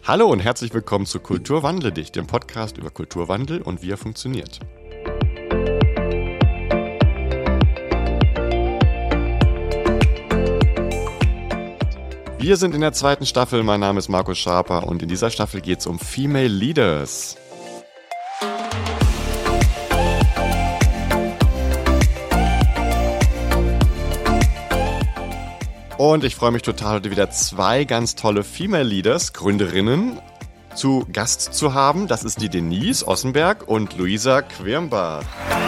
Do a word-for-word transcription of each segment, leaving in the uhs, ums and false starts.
Hallo und herzlich willkommen zu Kulturwandle dich, dem Podcast über Kulturwandel und wie er funktioniert. Wir sind in der zweiten Staffel, mein Name ist Markus Schaper und in dieser Staffel geht es um Female Leaders. Und ich freue mich total, heute wieder zwei ganz tolle Female Leaders, Gründerinnen, zu Gast zu haben. Das ist die Denise Ossenberg und Luisa Quirmbach.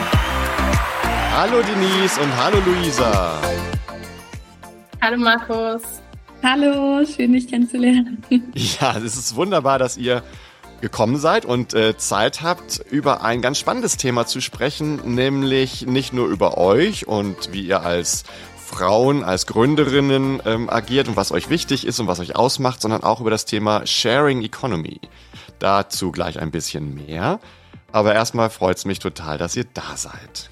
Hallo Denise und hallo Luisa. Hallo Markus. Hallo, schön dich kennenzulernen. Ja, es ist wunderbar, dass ihr gekommen seid und äh, Zeit habt, über ein ganz spannendes Thema zu sprechen, nämlich nicht nur über euch und wie ihr als Frauen, als Gründerinnen ähm, agiert und was euch wichtig ist und was euch ausmacht, sondern auch über das Thema Sharing Economy. Dazu gleich ein bisschen mehr. Aber erstmal freut es mich total, dass ihr da seid.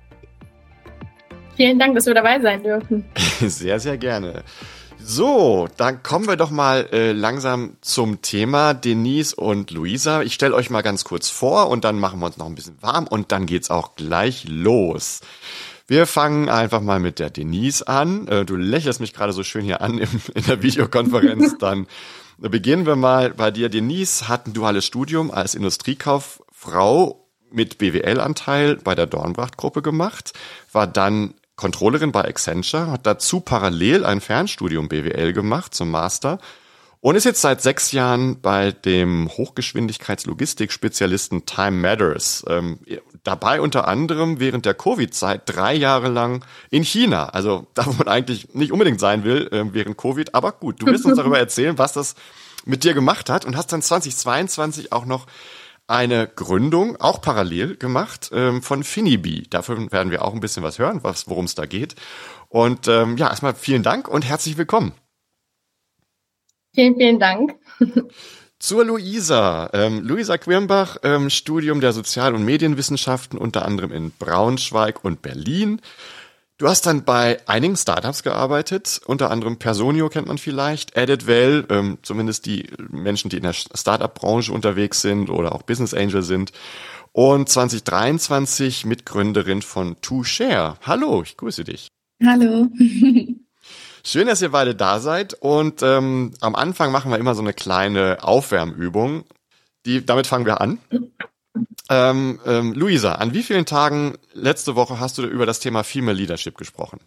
Vielen Dank, dass wir dabei sein dürfen. Sehr, sehr gerne. So, dann kommen wir doch mal äh, langsam zum Thema Denise und Luisa. Ich stelle euch mal ganz kurz vor und dann machen wir uns noch ein bisschen warm und dann geht's auch gleich los. Wir fangen einfach mal mit der Denise an. Äh, du lächelst mich gerade so schön hier an im, in der Videokonferenz. Dann beginnen wir mal bei dir. Denise hat ein duales Studium als Industriekauffrau mit B W L-Anteil bei der Dornbracht-Gruppe gemacht, war dann Controllerin bei Accenture, hat dazu parallel ein Fernstudium B W L gemacht zum Master und ist jetzt seit sechs Jahren bei dem Hochgeschwindigkeitslogistik-Spezialisten Time Matters. Ähm, dabei unter anderem während der Covid-Zeit drei Jahre lang in China. Also da, wo man eigentlich nicht unbedingt sein will äh, während Covid. Aber gut, du wirst uns darüber erzählen, was das mit dir gemacht hat und hast dann zweitausendzweiundzwanzig auch noch eine Gründung, auch parallel gemacht, ähm, von Finibi. Dafür werden wir auch ein bisschen was hören, was, worum es da geht. Und ähm, ja, erstmal vielen Dank und herzlich willkommen. Vielen, vielen Dank. Zur Luisa. Ähm, Luisa Quirmbach, ähm, Studium der Sozial- und Medienwissenschaften, unter anderem in Braunschweig und Berlin. Du hast dann bei einigen Startups gearbeitet, unter anderem Personio kennt man vielleicht, Editwell, ähm, zumindest die Menschen, die in der Startup-Branche unterwegs sind oder auch Business Angel sind. Und zwanzig dreiundzwanzig Mitgründerin von TwoShare. Hallo, ich grüße dich. Hallo. Schön, dass ihr beide da seid. Und ähm, am Anfang machen wir immer so eine kleine Aufwärmübung. Die, damit fangen wir an. Ähm, ähm, Luisa, an wie vielen Tagen letzte Woche hast du über das Thema Female Leadership gesprochen?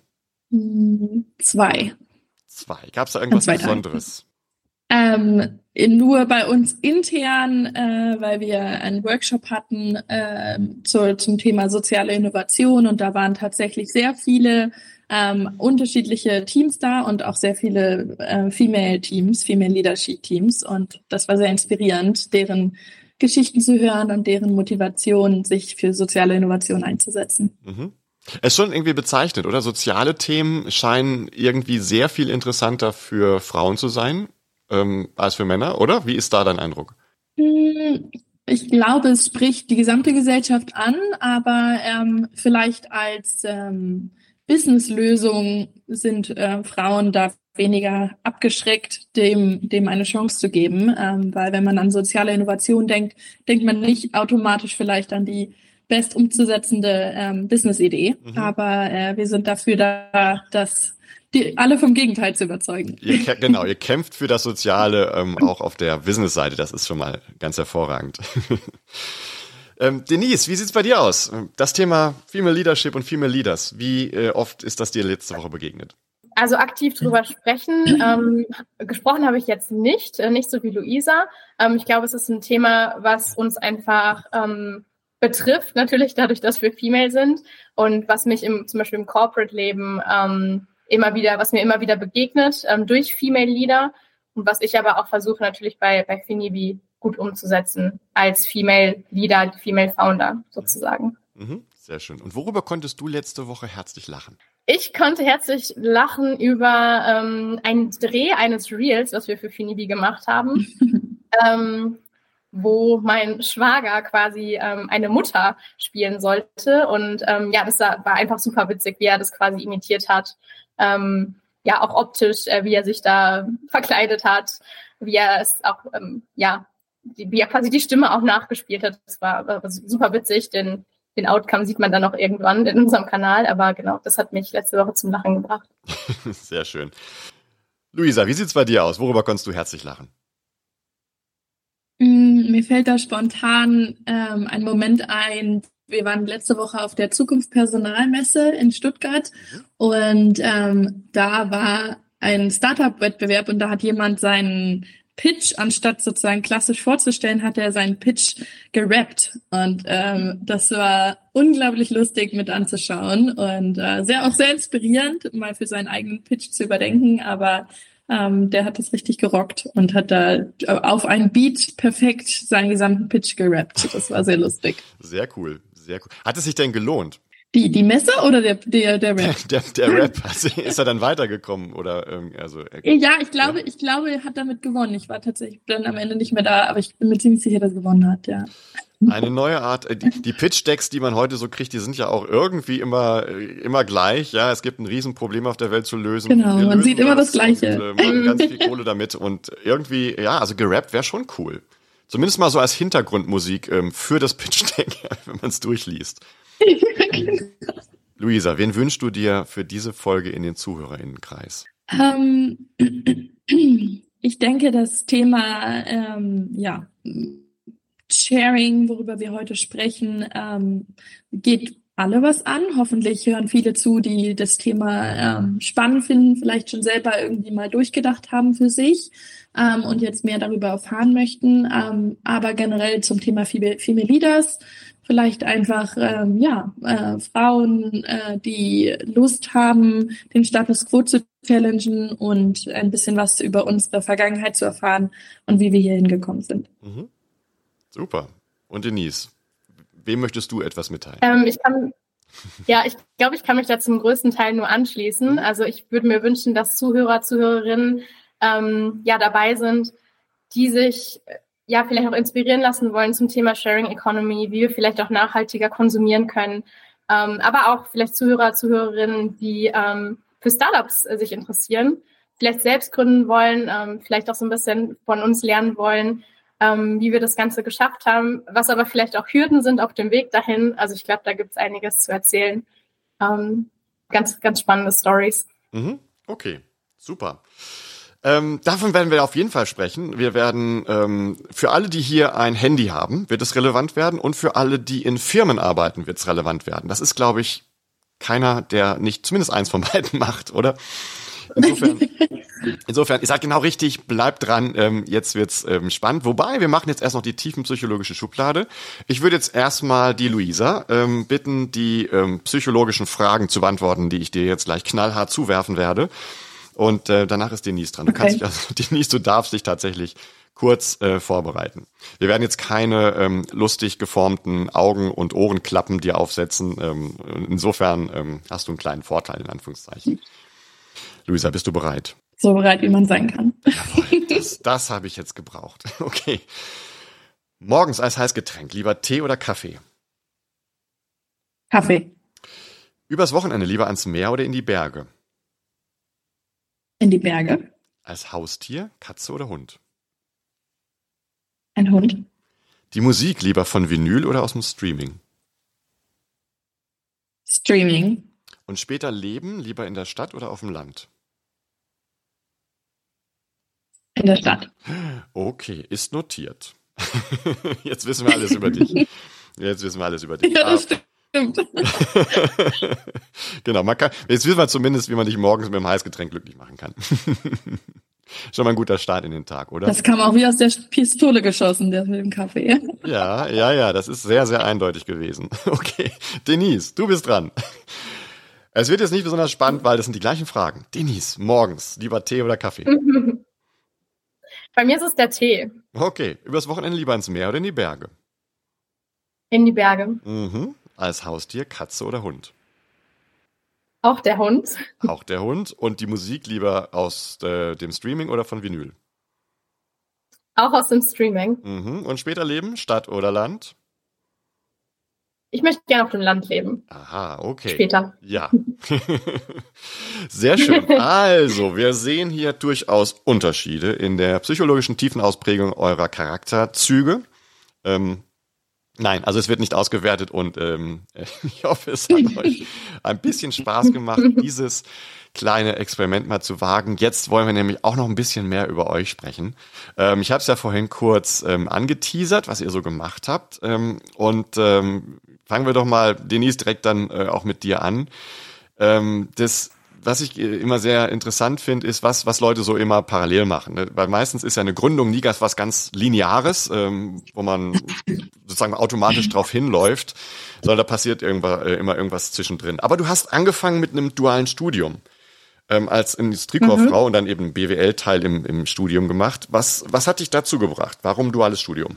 Zwei. Zwei. Gab es da irgendwas zwei Besonderes? Ähm, nur bei uns intern, äh, weil wir einen Workshop hatten äh, zu, zum Thema soziale Innovation und da waren tatsächlich sehr viele ähm, unterschiedliche Teams da und auch sehr viele äh, Female Teams, Female Leadership Teams und das war sehr inspirierend, deren Geschichten zu hören und deren Motivation, sich für soziale Innovation einzusetzen. Mhm. Es ist schon irgendwie bezeichnet, oder? Soziale Themen scheinen irgendwie sehr viel interessanter für Frauen zu sein ähm, als für Männer, oder? Wie ist da dein Eindruck? Ich glaube, es spricht die gesamte Gesellschaft an, aber ähm, vielleicht als ähm, Businesslösung sind äh, Frauen da weniger abgeschreckt, dem dem eine Chance zu geben, ähm, weil wenn man an soziale Innovation denkt, denkt man nicht automatisch vielleicht an die best umzusetzende ähm, Business-Idee, mhm. aber äh, wir sind dafür da, dass die alle vom Gegenteil zu überzeugen. Ihr, genau, ihr kämpft für das Soziale ähm, auch auf der Business-Seite, das ist schon mal ganz hervorragend. ähm, Denise, wie sieht's bei dir aus? Das Thema Female Leadership und Female Leaders, wie äh, oft ist das dir letzte Woche begegnet? Also aktiv drüber sprechen. Ähm, gesprochen habe ich jetzt nicht, äh, nicht so wie Luisa. Ähm, ich glaube, es ist ein Thema, was uns einfach ähm, betrifft, natürlich dadurch, dass wir Female sind und was mich im, zum Beispiel im Corporate-Leben ähm, immer wieder, was mir immer wieder begegnet ähm, durch Female Leader und was ich aber auch versuche natürlich bei bei Finibi gut umzusetzen als Female Leader, Female Founder sozusagen. Mhm, sehr schön. Und worüber konntest du letzte Woche herzlich lachen? Ich konnte herzlich lachen über ähm, einen Dreh eines Reels, was wir für Finibi gemacht haben, ähm, wo mein Schwager quasi ähm, eine Mutter spielen sollte. Und ähm, ja, das war einfach super witzig, wie er das quasi imitiert hat. Ähm, ja, auch optisch, äh, wie er sich da verkleidet hat. wie er es auch, ähm, ja, die, wie er quasi die Stimme auch nachgespielt hat. Das war, war super witzig, denn den Outcome sieht man dann auch irgendwann in unserem Kanal, aber genau, das hat mich letzte Woche zum Lachen gebracht. Sehr schön. Luisa, wie sieht's bei dir aus? Worüber konntest du herzlich lachen? Mir fällt da spontan ähm, ein Moment ein. Wir waren letzte Woche auf der Zukunftspersonalmesse in Stuttgart und ähm, da war ein Startup-Wettbewerb und da hat jemand seinen Pitch, anstatt sozusagen klassisch vorzustellen, hat er seinen Pitch gerappt und ähm, das war unglaublich lustig mit anzuschauen und äh, sehr auch sehr inspirierend, mal für seinen eigenen Pitch zu überdenken, aber ähm, der hat das richtig gerockt und hat da auf einen Beat perfekt seinen gesamten Pitch gerappt. Das war sehr lustig. Sehr cool, sehr cool. Hat es sich denn gelohnt? Die, die Messe oder der, der, der Rap? Der, der, der Rap. Also, ist er dann weitergekommen oder, ähm, also? Ja, ich glaube, ja. ich glaube, er hat damit gewonnen. Ich war tatsächlich dann am Ende nicht mehr da, aber ich bin mir ziemlich sicher, dass er gewonnen hat, ja. Eine neue Art, die, die Pitch-Decks, die man heute so kriegt, die sind ja auch irgendwie immer, immer gleich, ja. Es gibt ein Riesenproblem auf der Welt zu lösen. Genau, man sieht immer das Gleiche. Und, äh, machen ganz viel Kohle damit und irgendwie, ja, also gerappt wäre schon cool. Zumindest mal so als Hintergrundmusik ähm, für das Pitch-Deck, wenn man es durchliest. Luisa, wen wünschst du dir für diese Folge in den ZuhörerInnenkreis? Ähm, ich denke, das Thema, ähm, ja, Sharing, worüber wir heute sprechen, ähm, geht alle was an. Hoffentlich hören viele zu, die das Thema ähm, spannend finden, vielleicht schon selber irgendwie mal durchgedacht haben für sich ähm, und jetzt mehr darüber erfahren möchten. Ähm, aber generell zum Thema Female, Female Leaders, vielleicht einfach ähm, ja äh, Frauen, äh, die Lust haben, den Status quo zu challengen und ein bisschen was über unsere Vergangenheit zu erfahren und wie wir hier hingekommen sind. Mhm. Super. Und Denise, wem möchtest du etwas mitteilen? Ähm, ich kann, ja, ich glaube, ich kann mich da zum größten Teil nur anschließen. Also ich würde mir wünschen, dass Zuhörer, Zuhörerinnen ähm, ja dabei sind, die sich ja vielleicht auch inspirieren lassen wollen zum Thema Sharing Economy, wie wir vielleicht auch nachhaltiger konsumieren können. Ähm, aber auch vielleicht Zuhörer, Zuhörerinnen, die ähm, für Startups äh, sich interessieren, vielleicht selbst gründen wollen, ähm, vielleicht auch so ein bisschen von uns lernen wollen, ähm, wie wir das Ganze geschafft haben, was aber vielleicht auch Hürden sind auf dem Weg dahin. Also ich glaube, da gibt es einiges zu erzählen. Ähm, ganz, ganz spannende Stories. Mhm. Okay, super. Ähm, davon werden wir auf jeden Fall sprechen. Wir werden ähm, für alle, die hier ein Handy haben, wird es relevant werden und für alle, die in Firmen arbeiten, wird es relevant werden. Das ist, glaube ich, keiner, der nicht zumindest eins von beiden macht, oder? Insofern, insofern, ihr seid genau richtig, bleibt dran, ähm, jetzt wird's ähm, spannend. Wobei, wir machen jetzt erst noch die tiefenpsychologische Schublade. Ich würde jetzt erstmal die Luisa ähm, bitten, die ähm, psychologischen Fragen zu beantworten, die ich dir jetzt gleich knallhart zuwerfen werde. Und äh, danach ist Denise dran. Du Okay. kannst dich, also, Denise, du darfst dich tatsächlich kurz äh, vorbereiten. Wir werden jetzt keine ähm, lustig geformten Augen- und Ohrenklappen dir aufsetzen. Ähm, insofern ähm, hast du einen kleinen Vorteil, in Anführungszeichen. Luisa, bist du bereit? So bereit, wie man sein kann. Jawohl, das, das habe ich jetzt gebraucht. Okay. Morgens als Heißgetränk, lieber Tee oder Kaffee? Kaffee. Übers Wochenende lieber ans Meer oder in die Berge? In die Berge. Als Haustier, Katze oder Hund? Ein Hund. Die Musik lieber von Vinyl oder aus dem Streaming? Streaming. Und später leben lieber in der Stadt oder auf dem Land? In der Stadt. Okay, ist notiert. Jetzt wissen wir alles über dich. Jetzt wissen wir alles über dich. Ja, das Ah, stimmt. genau, man kann, jetzt wissen wir zumindest, wie man dich morgens mit einem Heißgetränk glücklich machen kann. Schon mal ein guter Start in den Tag, oder? Das kam auch wie aus der Pistole geschossen, der mit dem Kaffee. Ja, ja, ja, das ist sehr, sehr eindeutig gewesen. Okay, Denise, du bist dran. Es wird jetzt nicht besonders spannend, weil das sind die gleichen Fragen. Denise, morgens, lieber Tee oder Kaffee? Bei mir ist es der Tee. Okay, übers Wochenende lieber ins Meer oder in die Berge? In die Berge. Mhm. Als Haustier, Katze oder Hund? Auch der Hund. Auch der Hund. Und die Musik lieber aus äh, dem Streaming oder von Vinyl? Auch aus dem Streaming. Mhm. Und später leben, Stadt oder Land? ich möchte gerne auf dem Land leben. Aha, okay. Später. Ja. Sehr schön. Also, wir sehen hier durchaus Unterschiede in der psychologischen Tiefenausprägung eurer Charakterzüge. Ähm, nein, also es wird nicht ausgewertet und ähm, ich hoffe, es hat euch ein bisschen Spaß gemacht, dieses kleine Experiment mal zu wagen. Jetzt wollen wir nämlich auch noch ein bisschen mehr über euch sprechen. Ähm, ich habe es ja vorhin kurz ähm, angeteasert, was ihr so gemacht habt. Ähm, und ähm, fangen wir doch mal, Denise, direkt dann äh, auch mit dir an. Ähm, das, was ich äh, immer sehr interessant finde, ist, was was Leute so immer parallel machen. Ne? Weil meistens ist ja eine Gründung nie ganz was ganz Lineares, ähm, wo man sozusagen automatisch drauf hinläuft, sondern da passiert irgendwas, äh, immer irgendwas zwischendrin. Aber du hast angefangen mit einem dualen Studium. Ähm, als Industriekauffrau mhm. und dann eben B W L-Teil im, im Studium gemacht. Was, was hat dich dazu gebracht? Warum duales Studium?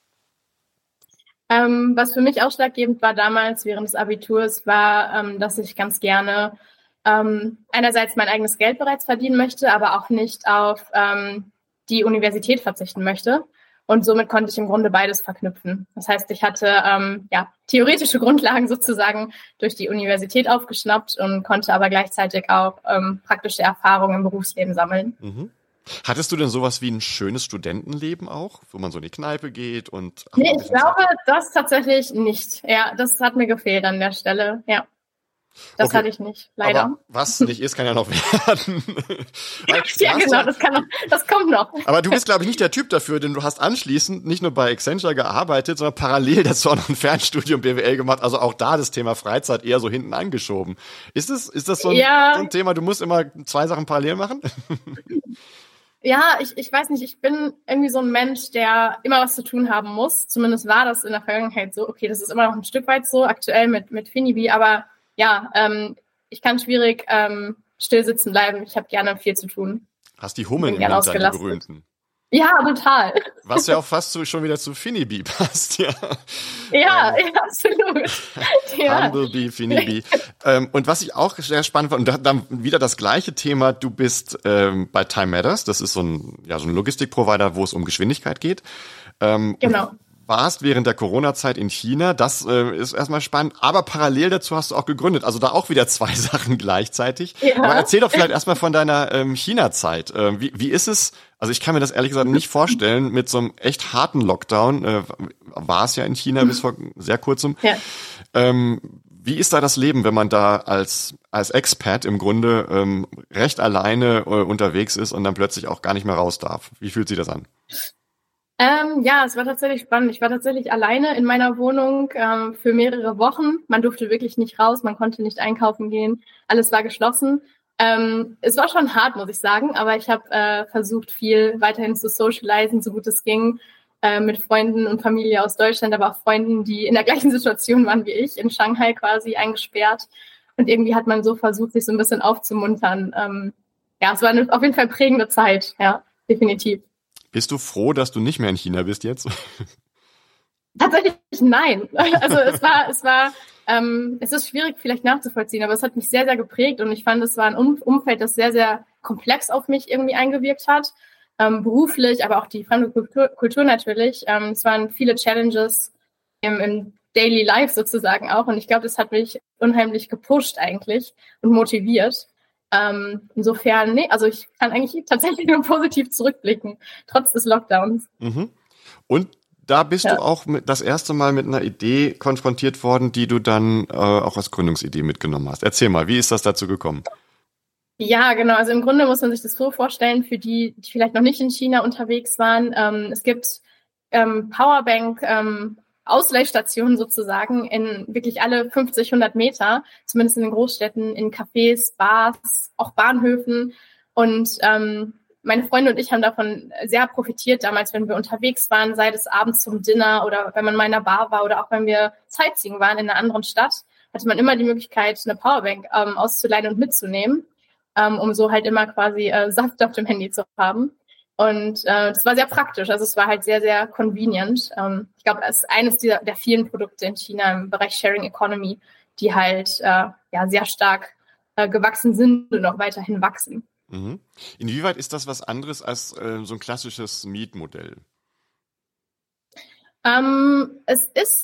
Ähm, was für mich ausschlaggebend war damals während des Abiturs, war, ähm, dass ich ganz gerne ähm, einerseits mein eigenes Geld bereits verdienen möchte, aber auch nicht auf ähm, die Universität verzichten möchte. Und somit konnte ich im Grunde beides verknüpfen. Das heißt, ich hatte ähm, ja theoretische Grundlagen sozusagen durch die Universität aufgeschnappt und konnte aber gleichzeitig auch ähm, praktische Erfahrungen im Berufsleben sammeln. Mhm. Hattest du denn sowas wie ein schönes Studentenleben auch, wo man so in die Kneipe geht und... Nee, ich glaube, Zeit? das tatsächlich nicht. Ja, das hat mir gefehlt an der Stelle, ja. Das okay. hatte ich nicht, leider. Aber was nicht ist, kann ja noch werden. Ja, genau, ja, das, kann noch, das kommt noch. Aber du bist, glaube ich, nicht der Typ dafür, denn du hast anschließend nicht nur bei Accenture gearbeitet, sondern parallel dazu auch noch ein Fernstudium B W L gemacht. Also auch da das Thema Freizeit eher so hinten angeschoben. Ist das, ist das so ein, ja. so ein Thema, du musst immer zwei Sachen parallel machen? Ja, ich, ich weiß nicht, ich bin irgendwie so ein Mensch, der immer was zu tun haben muss. Zumindest war das in der Vergangenheit so. Okay, das ist immer noch ein Stück weit so, aktuell mit, mit Finibi, aber ja, ähm, ich kann schwierig ähm, still sitzen bleiben. Ich habe gerne viel zu tun. Hast die Hummeln im Hintern, die berühmten. Ja, total. Was ja auch fast so, schon wieder zu Finibi passt, ja. Ja, ähm, ja absolut. Ja. Humblebee, Finibi. ähm, und was ich auch sehr spannend fand, und dann wieder das gleiche Thema, du bist ähm, bei Time Matters, das ist so ein, ja, so ein Logistikprovider, wo es um Geschwindigkeit geht. Ähm, genau. Warst während der Corona-Zeit in China, das äh, ist erstmal spannend, aber parallel dazu hast du auch gegründet, also da auch wieder zwei Sachen gleichzeitig. Ja. Aber erzähl doch vielleicht erstmal von deiner ähm, China-Zeit. Äh, wie, wie ist es, also ich kann mir das ehrlich gesagt nicht vorstellen, mit so einem echt harten Lockdown, äh, war es ja in China bis vor sehr kurzem. Ja. Ähm, wie ist da das Leben, wenn man da als als Expat im Grunde ähm, recht alleine äh, unterwegs ist und dann plötzlich auch gar nicht mehr raus darf? Wie fühlt sich das an? Ähm, ja, es war tatsächlich spannend. Ich war tatsächlich alleine in meiner Wohnung ähm, für mehrere Wochen. Man durfte wirklich nicht raus, man konnte nicht einkaufen gehen. Alles war geschlossen. Ähm, es war schon hart, muss ich sagen, aber ich habe äh, versucht, viel weiterhin zu socialisen, so gut es ging, äh, mit Freunden und Familie aus Deutschland, aber auch Freunden, die in der gleichen Situation waren wie ich, in Shanghai quasi eingesperrt. Und irgendwie hat man so versucht, sich so ein bisschen aufzumuntern. Ähm, ja, es war eine auf jeden Fall prägende Zeit, ja, definitiv. Bist du froh, dass du nicht mehr in China bist jetzt? Tatsächlich nein. Also es war, es war, ähm, es ist schwierig vielleicht nachzuvollziehen, aber es hat mich sehr, sehr geprägt und ich fand, es war ein um- Umfeld, das sehr, sehr komplex auf mich irgendwie eingewirkt hat. Ähm, beruflich, aber auch die fremde Kultur, Kultur natürlich. Ähm, es waren viele Challenges im, im Daily Life sozusagen auch und ich glaube, das hat mich unheimlich gepusht eigentlich und motiviert. Ähm, insofern, nee, also ich kann eigentlich tatsächlich nur positiv zurückblicken, trotz des Lockdowns. Mhm. Und da bist ja. du auch mit, das erste Mal mit einer Idee konfrontiert worden, die du dann äh, auch als Gründungsidee mitgenommen hast. Erzähl mal, wie ist das dazu gekommen? Ja, genau. Also im Grunde muss man sich das so vorstellen, für die, die vielleicht noch nicht in China unterwegs waren. Ähm, es gibt ähm, Powerbank ähm, Ausleihstationen sozusagen in wirklich alle fünfzig, hundert Meter, zumindest in den Großstädten, in Cafés, Bars, auch Bahnhöfen. Und ähm, meine Freunde und ich haben davon sehr profitiert damals, wenn wir unterwegs waren, sei es abends zum Dinner oder wenn man mal in einer Bar war oder auch wenn wir Sightseeing waren in einer anderen Stadt, hatte man immer die Möglichkeit, eine Powerbank ähm, auszuleihen und mitzunehmen, ähm, um so halt immer quasi äh, Saft auf dem Handy zu haben. Und äh, das war sehr praktisch, also es war halt sehr, sehr convenient. Ähm, ich glaube, es ist eines dieser, der vielen Produkte in China im Bereich Sharing Economy, die halt äh, ja sehr stark äh, gewachsen sind und auch weiterhin wachsen. Mhm. Inwieweit ist das was anderes als äh, so ein klassisches Mietmodell? Ähm, es ist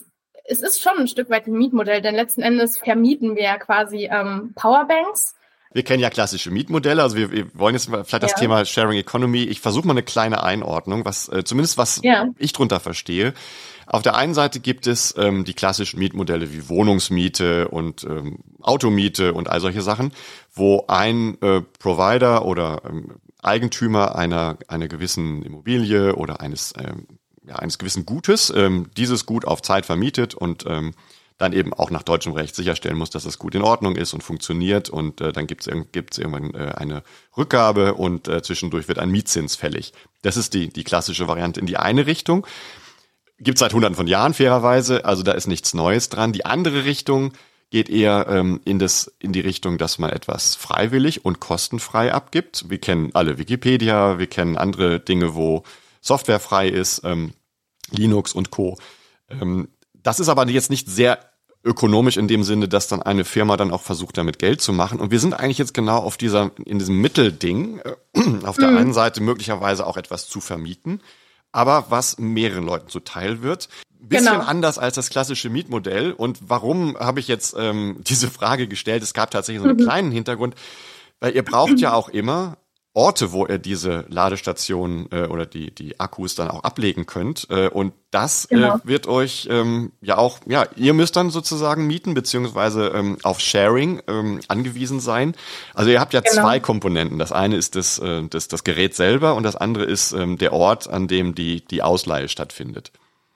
es ist schon ein Stück weit ein Mietmodell, denn letzten Endes vermieten wir ja quasi ähm, Powerbanks. Wir kennen ja klassische Mietmodelle, also wir, wir wollen jetzt vielleicht ja. das Thema Sharing Economy. Ich versuche mal eine kleine Einordnung, was äh, zumindest was ja. ich drunter verstehe. Auf der einen Seite gibt es ähm, die klassischen Mietmodelle wie Wohnungsmiete und ähm, Automiete und all solche Sachen, wo ein äh, Provider oder ähm, Eigentümer einer einer gewissen Immobilie oder eines ähm, ja, eines gewissen Gutes ähm, dieses Gut auf Zeit vermietet und ähm, dann eben auch nach deutschem Recht sicherstellen muss, dass das gut in Ordnung ist und funktioniert und äh, dann gibt's gibt's irgendwann äh, eine Rückgabe und äh, zwischendurch wird ein Mietzins fällig. Das ist die die klassische Variante in die eine Richtung. Gibt's seit hunderten von Jahren fairerweise, also da ist nichts Neues dran. Die andere Richtung geht eher ähm, in das in die Richtung, dass man etwas freiwillig und kostenfrei abgibt. Wir kennen alle Wikipedia, wir kennen andere Dinge, wo Software frei ist, ähm, Linux und Co. Ähm, das ist aber jetzt nicht sehr ökonomisch in dem Sinne, dass dann eine Firma dann auch versucht, damit Geld zu machen. Und wir sind eigentlich jetzt genau auf dieser, in diesem Mittelding, äh, auf der mhm. einen Seite möglicherweise auch etwas zu vermieten, aber was mehreren Leuten zuteil wird. Bisschen genau. anders als das klassische Mietmodell. Und warum habe ich jetzt ähm, diese Frage gestellt? Es gab tatsächlich so einen mhm. kleinen Hintergrund, weil ihr braucht ja auch immer Orte, wo ihr diese Ladestationen äh, oder die die Akkus dann auch ablegen könnt. Äh, und das genau. äh, wird euch ähm, ja auch, ja, ihr müsst dann sozusagen mieten, beziehungsweise ähm, auf Sharing ähm, angewiesen sein. Also ihr habt ja genau. zwei Komponenten. Das eine ist das, äh, das, das Gerät selber und das andere ist ähm, der Ort, an dem die die Ausleihe stattfindet.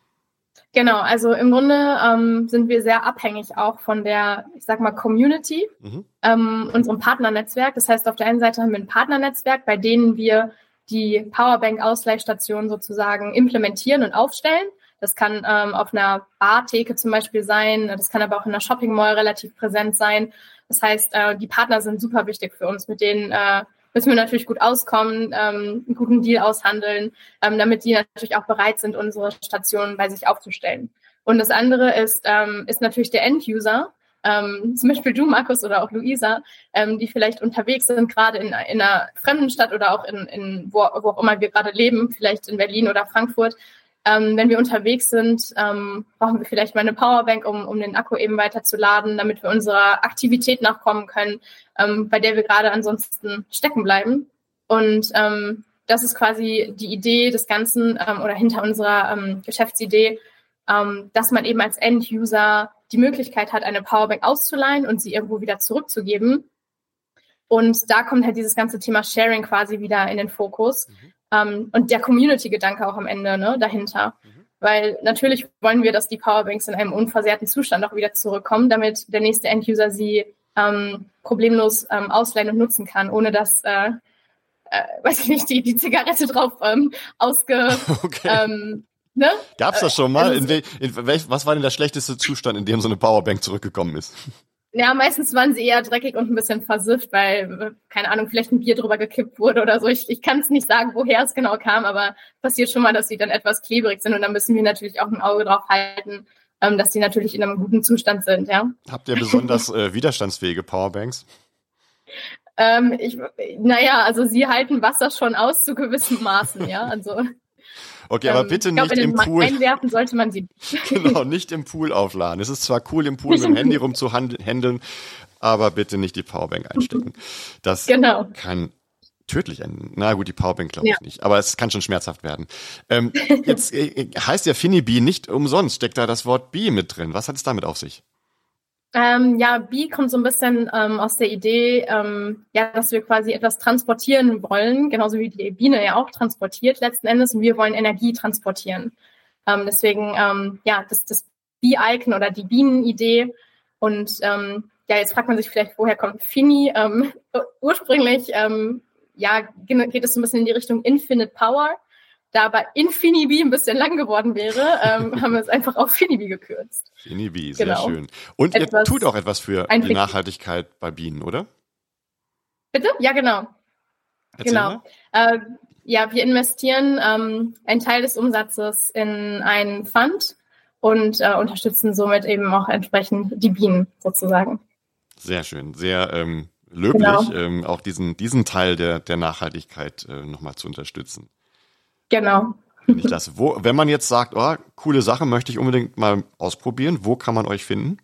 Genau, also im Grunde ähm, sind wir sehr abhängig auch von der, ich sag mal, Community, mhm. ähm, unserem Partnernetzwerk. Das heißt, auf der einen Seite haben wir ein Partnernetzwerk, bei denen wir die Powerbank-Ausleihstation sozusagen implementieren und aufstellen. Das kann ähm, auf einer Bartheke zum Beispiel sein, das kann aber auch in einer Shopping Mall relativ präsent sein. Das heißt, äh, die Partner sind super wichtig für uns, mit denen äh, müssen wir natürlich gut auskommen, ähm, einen guten Deal aushandeln, ähm, damit die natürlich auch bereit sind, unsere Stationen bei sich aufzustellen. Und das andere ist, ähm, ist natürlich der End-User, ähm, zum Beispiel du, Markus, oder auch Luisa, ähm, die vielleicht unterwegs sind, gerade in, in einer fremden Stadt oder auch in, in wo, wo auch immer wir gerade leben, vielleicht in Berlin oder Frankfurt. Ähm, wenn wir unterwegs sind, ähm, brauchen wir vielleicht mal eine Powerbank, um, um den Akku eben weiterzuladen, damit wir unserer Aktivität nachkommen können, ähm, bei der wir gerade ansonsten stecken bleiben. Und ähm, das ist quasi die Idee des Ganzen ähm, oder hinter unserer ähm, Geschäftsidee, ähm, dass man eben als End-User die Möglichkeit hat, eine Powerbank auszuleihen und sie irgendwo wieder zurückzugeben. Und da kommt halt dieses ganze Thema Sharing quasi wieder in den Fokus. Mhm. Um, und der Community-Gedanke auch am Ende, ne, dahinter. Mhm. Weil natürlich wollen wir, dass die Powerbanks in einem unversehrten Zustand auch wieder zurückkommen, damit der nächste End-User sie ähm, problemlos ähm, ausleihen und nutzen kann, ohne dass, äh, äh, weiß ich nicht, die, die Zigarette drauf ähm, ausge... Okay. Ähm, ne? Gab's das schon mal? In wel, in welch, was war denn der schlechteste Zustand, in dem so eine Powerbank zurückgekommen ist? Ja, meistens waren sie eher dreckig und ein bisschen versifft, weil, keine Ahnung, vielleicht ein Bier drüber gekippt wurde oder so. Ich, ich kann es nicht sagen, woher es genau kam, aber passiert schon mal, dass sie dann etwas klebrig sind. Und dann müssen wir natürlich auch ein Auge drauf halten, ähm, dass die natürlich in einem guten Zustand sind, ja. Habt ihr besonders äh, widerstandsfähige Powerbanks? ähm, ich, naja, also sie halten Wasser schon aus zu gewissen Maßen, ja, also... Okay, aber bitte ich glaub, nicht im Pool. Einwerfen sollte man sie. Genau, nicht im Pool aufladen. Es ist zwar cool, im Pool mit dem Handy rumzuhändeln, aber bitte nicht die Powerbank einstecken. Das genau. kann tödlich enden. Na gut, die Powerbank glaube ich ja. nicht, aber es kann schon schmerzhaft werden. Ähm, jetzt äh, heißt ja Finibee nicht umsonst, steckt da das Wort Bee mit drin. Was hat es damit auf sich? Ähm, ja, Bee kommt so ein bisschen ähm, aus der Idee, ähm, ja, dass wir quasi etwas transportieren wollen, genauso wie die Biene ja auch transportiert letzten Endes, und wir wollen Energie transportieren. Ähm, deswegen, ähm, ja, das, das Bee-Icon oder die Bienenidee. Und ähm, ja, jetzt fragt man sich vielleicht, woher kommt Fini? Ähm, ursprünglich, ähm, ja, geht es so ein bisschen in die Richtung Infinite Power. Da aber Infinibee ein bisschen lang geworden wäre, ähm, haben wir es einfach auf Finibee gekürzt. Finibee, sehr genau. schön. Und etwas, ihr tut auch etwas für die Nachhaltigkeit bei Bienen, oder? Bitte? Ja, genau. Erzähl genau. Äh, ja, wir investieren ähm, einen Teil des Umsatzes in einen Fund und äh, unterstützen somit eben auch entsprechend die Bienen sozusagen. Sehr schön, sehr ähm, löblich, genau. ähm, auch diesen, diesen Teil der, der Nachhaltigkeit äh, nochmal zu unterstützen. Genau. Finde ich das. Wo, wenn man jetzt sagt, oh, coole Sache, möchte ich unbedingt mal ausprobieren, wo kann man euch finden?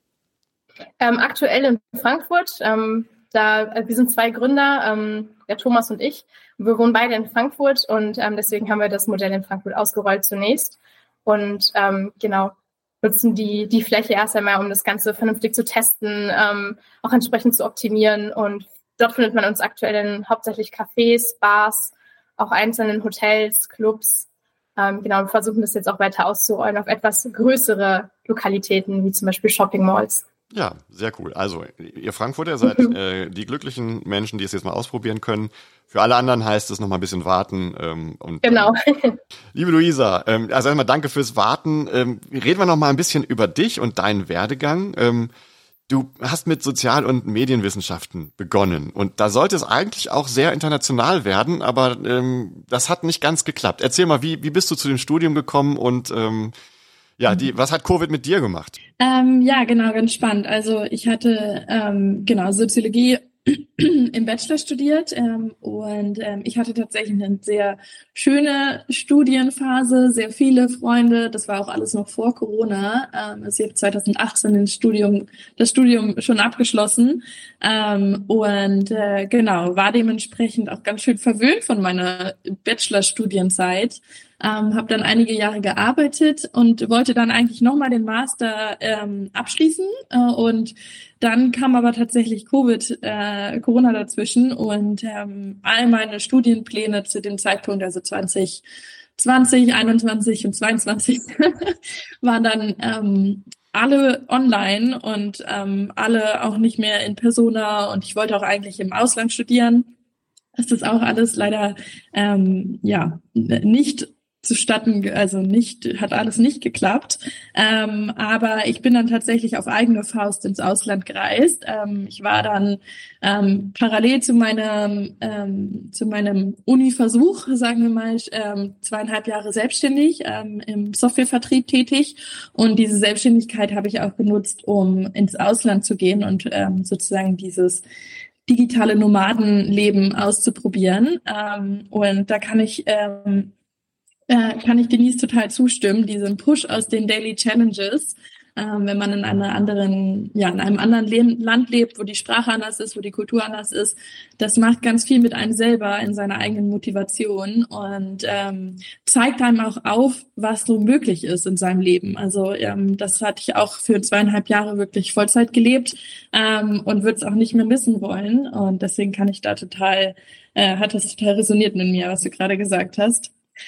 Ähm, aktuell in Frankfurt. Ähm, da, wir sind zwei Gründer, ähm, der Thomas und ich. Wir wohnen beide in Frankfurt und ähm, deswegen haben wir das Modell in Frankfurt ausgerollt zunächst. Und ähm, genau, nutzen die, die Fläche erst einmal, um das Ganze vernünftig zu testen, ähm, auch entsprechend zu optimieren. Und dort findet man uns aktuell in hauptsächlich Cafés, Bars, auch einzelnen Hotels, Clubs. Ähm, genau, wir versuchen das jetzt auch weiter auszurollen auf etwas größere Lokalitäten, wie zum Beispiel Shopping Malls. Ja, sehr cool. Also, ihr Frankfurter seid äh, die glücklichen Menschen, die es jetzt mal ausprobieren können. Für alle anderen heißt es noch mal ein bisschen warten. Ähm, und, genau. Ähm, liebe Luisa, ähm, also erstmal danke fürs Warten. Ähm, reden wir noch mal ein bisschen über dich und deinen Werdegang. Ähm, du hast mit Sozial- und Medienwissenschaften begonnen und da sollte es eigentlich auch sehr international werden, aber ähm, das hat nicht ganz geklappt. Erzähl mal, wie, wie bist du zu dem Studium gekommen und ähm, ja, die, was hat Covid mit dir gemacht? Ähm, ja, genau, ganz spannend. Also ich hatte ähm, genau Soziologie im Bachelor studiert ähm, und ähm, ich hatte tatsächlich eine sehr schöne Studienphase, sehr viele Freunde. Das war auch alles noch vor Corona. Ähm, also ich habe zwanzig achtzehn das Studium, das Studium schon abgeschlossen ähm, und äh, genau war dementsprechend auch ganz schön verwöhnt von meiner Bachelor-Studienzeit. Ähm, habe dann einige Jahre gearbeitet und wollte dann eigentlich nochmal den Master ähm, abschließen äh, und dann kam aber tatsächlich Covid, äh, Corona dazwischen und ähm, all meine Studienpläne zu dem Zeitpunkt, also zwanzig zwanzig, einundzwanzig und zweiundzwanzig, waren dann ähm, alle online und ähm, alle auch nicht mehr in Persona und ich wollte auch eigentlich im Ausland studieren. Das ist auch alles leider ähm, ja nicht zustatten, also nicht, hat alles nicht geklappt. Ähm, aber ich bin dann tatsächlich auf eigene Faust ins Ausland gereist. Ähm, ich war dann ähm, parallel zu meinem ähm, zu meinem Uni-Versuch, sagen wir mal, ähm, zweieinhalb Jahre selbstständig ähm, im Softwarevertrieb tätig. Und diese Selbstständigkeit habe ich auch genutzt, um ins Ausland zu gehen und ähm, sozusagen dieses digitale Nomadenleben auszuprobieren. Ähm, und da kann ich ähm, Äh, kann ich Denise total zustimmen, diesen Push aus den Daily Challenges, ähm, wenn man in einer anderen, ja, in einem anderen Le- Land lebt, wo die Sprache anders ist, wo die Kultur anders ist, das macht ganz viel mit einem selber in seiner eigenen Motivation und ähm, zeigt einem auch auf, was so möglich ist in seinem Leben. Also ähm, das hatte ich auch für zweieinhalb Jahre wirklich Vollzeit gelebt ähm, und würde es auch nicht mehr missen wollen. Und deswegen kann ich da total, äh, hat das total resoniert mit mir, was du gerade gesagt hast.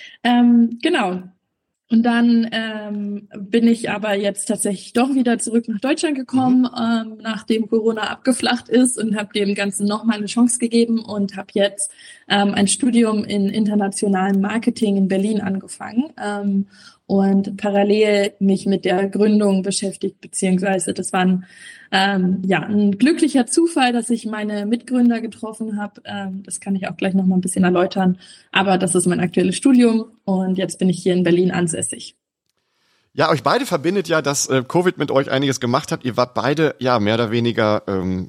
Ähm, genau. Und dann ähm, bin ich aber jetzt tatsächlich doch wieder zurück nach Deutschland gekommen, mhm. ähm, nachdem Corona abgeflacht ist und habe dem Ganzen nochmal eine Chance gegeben und habe jetzt ähm, ein Studium in internationalem Marketing in Berlin angefangen ähm, und parallel mich mit der Gründung beschäftigt, beziehungsweise das war ein, ähm, ja, ein glücklicher Zufall, dass ich meine Mitgründer getroffen habe. Ähm, das kann ich auch gleich nochmal ein bisschen erläutern, aber das ist mein aktuelles Studium und jetzt bin ich hier in Berlin ansässig. Ja, euch beide verbindet ja, dass äh, Covid mit euch einiges gemacht hat. Ihr wart beide ja mehr oder weniger ähm,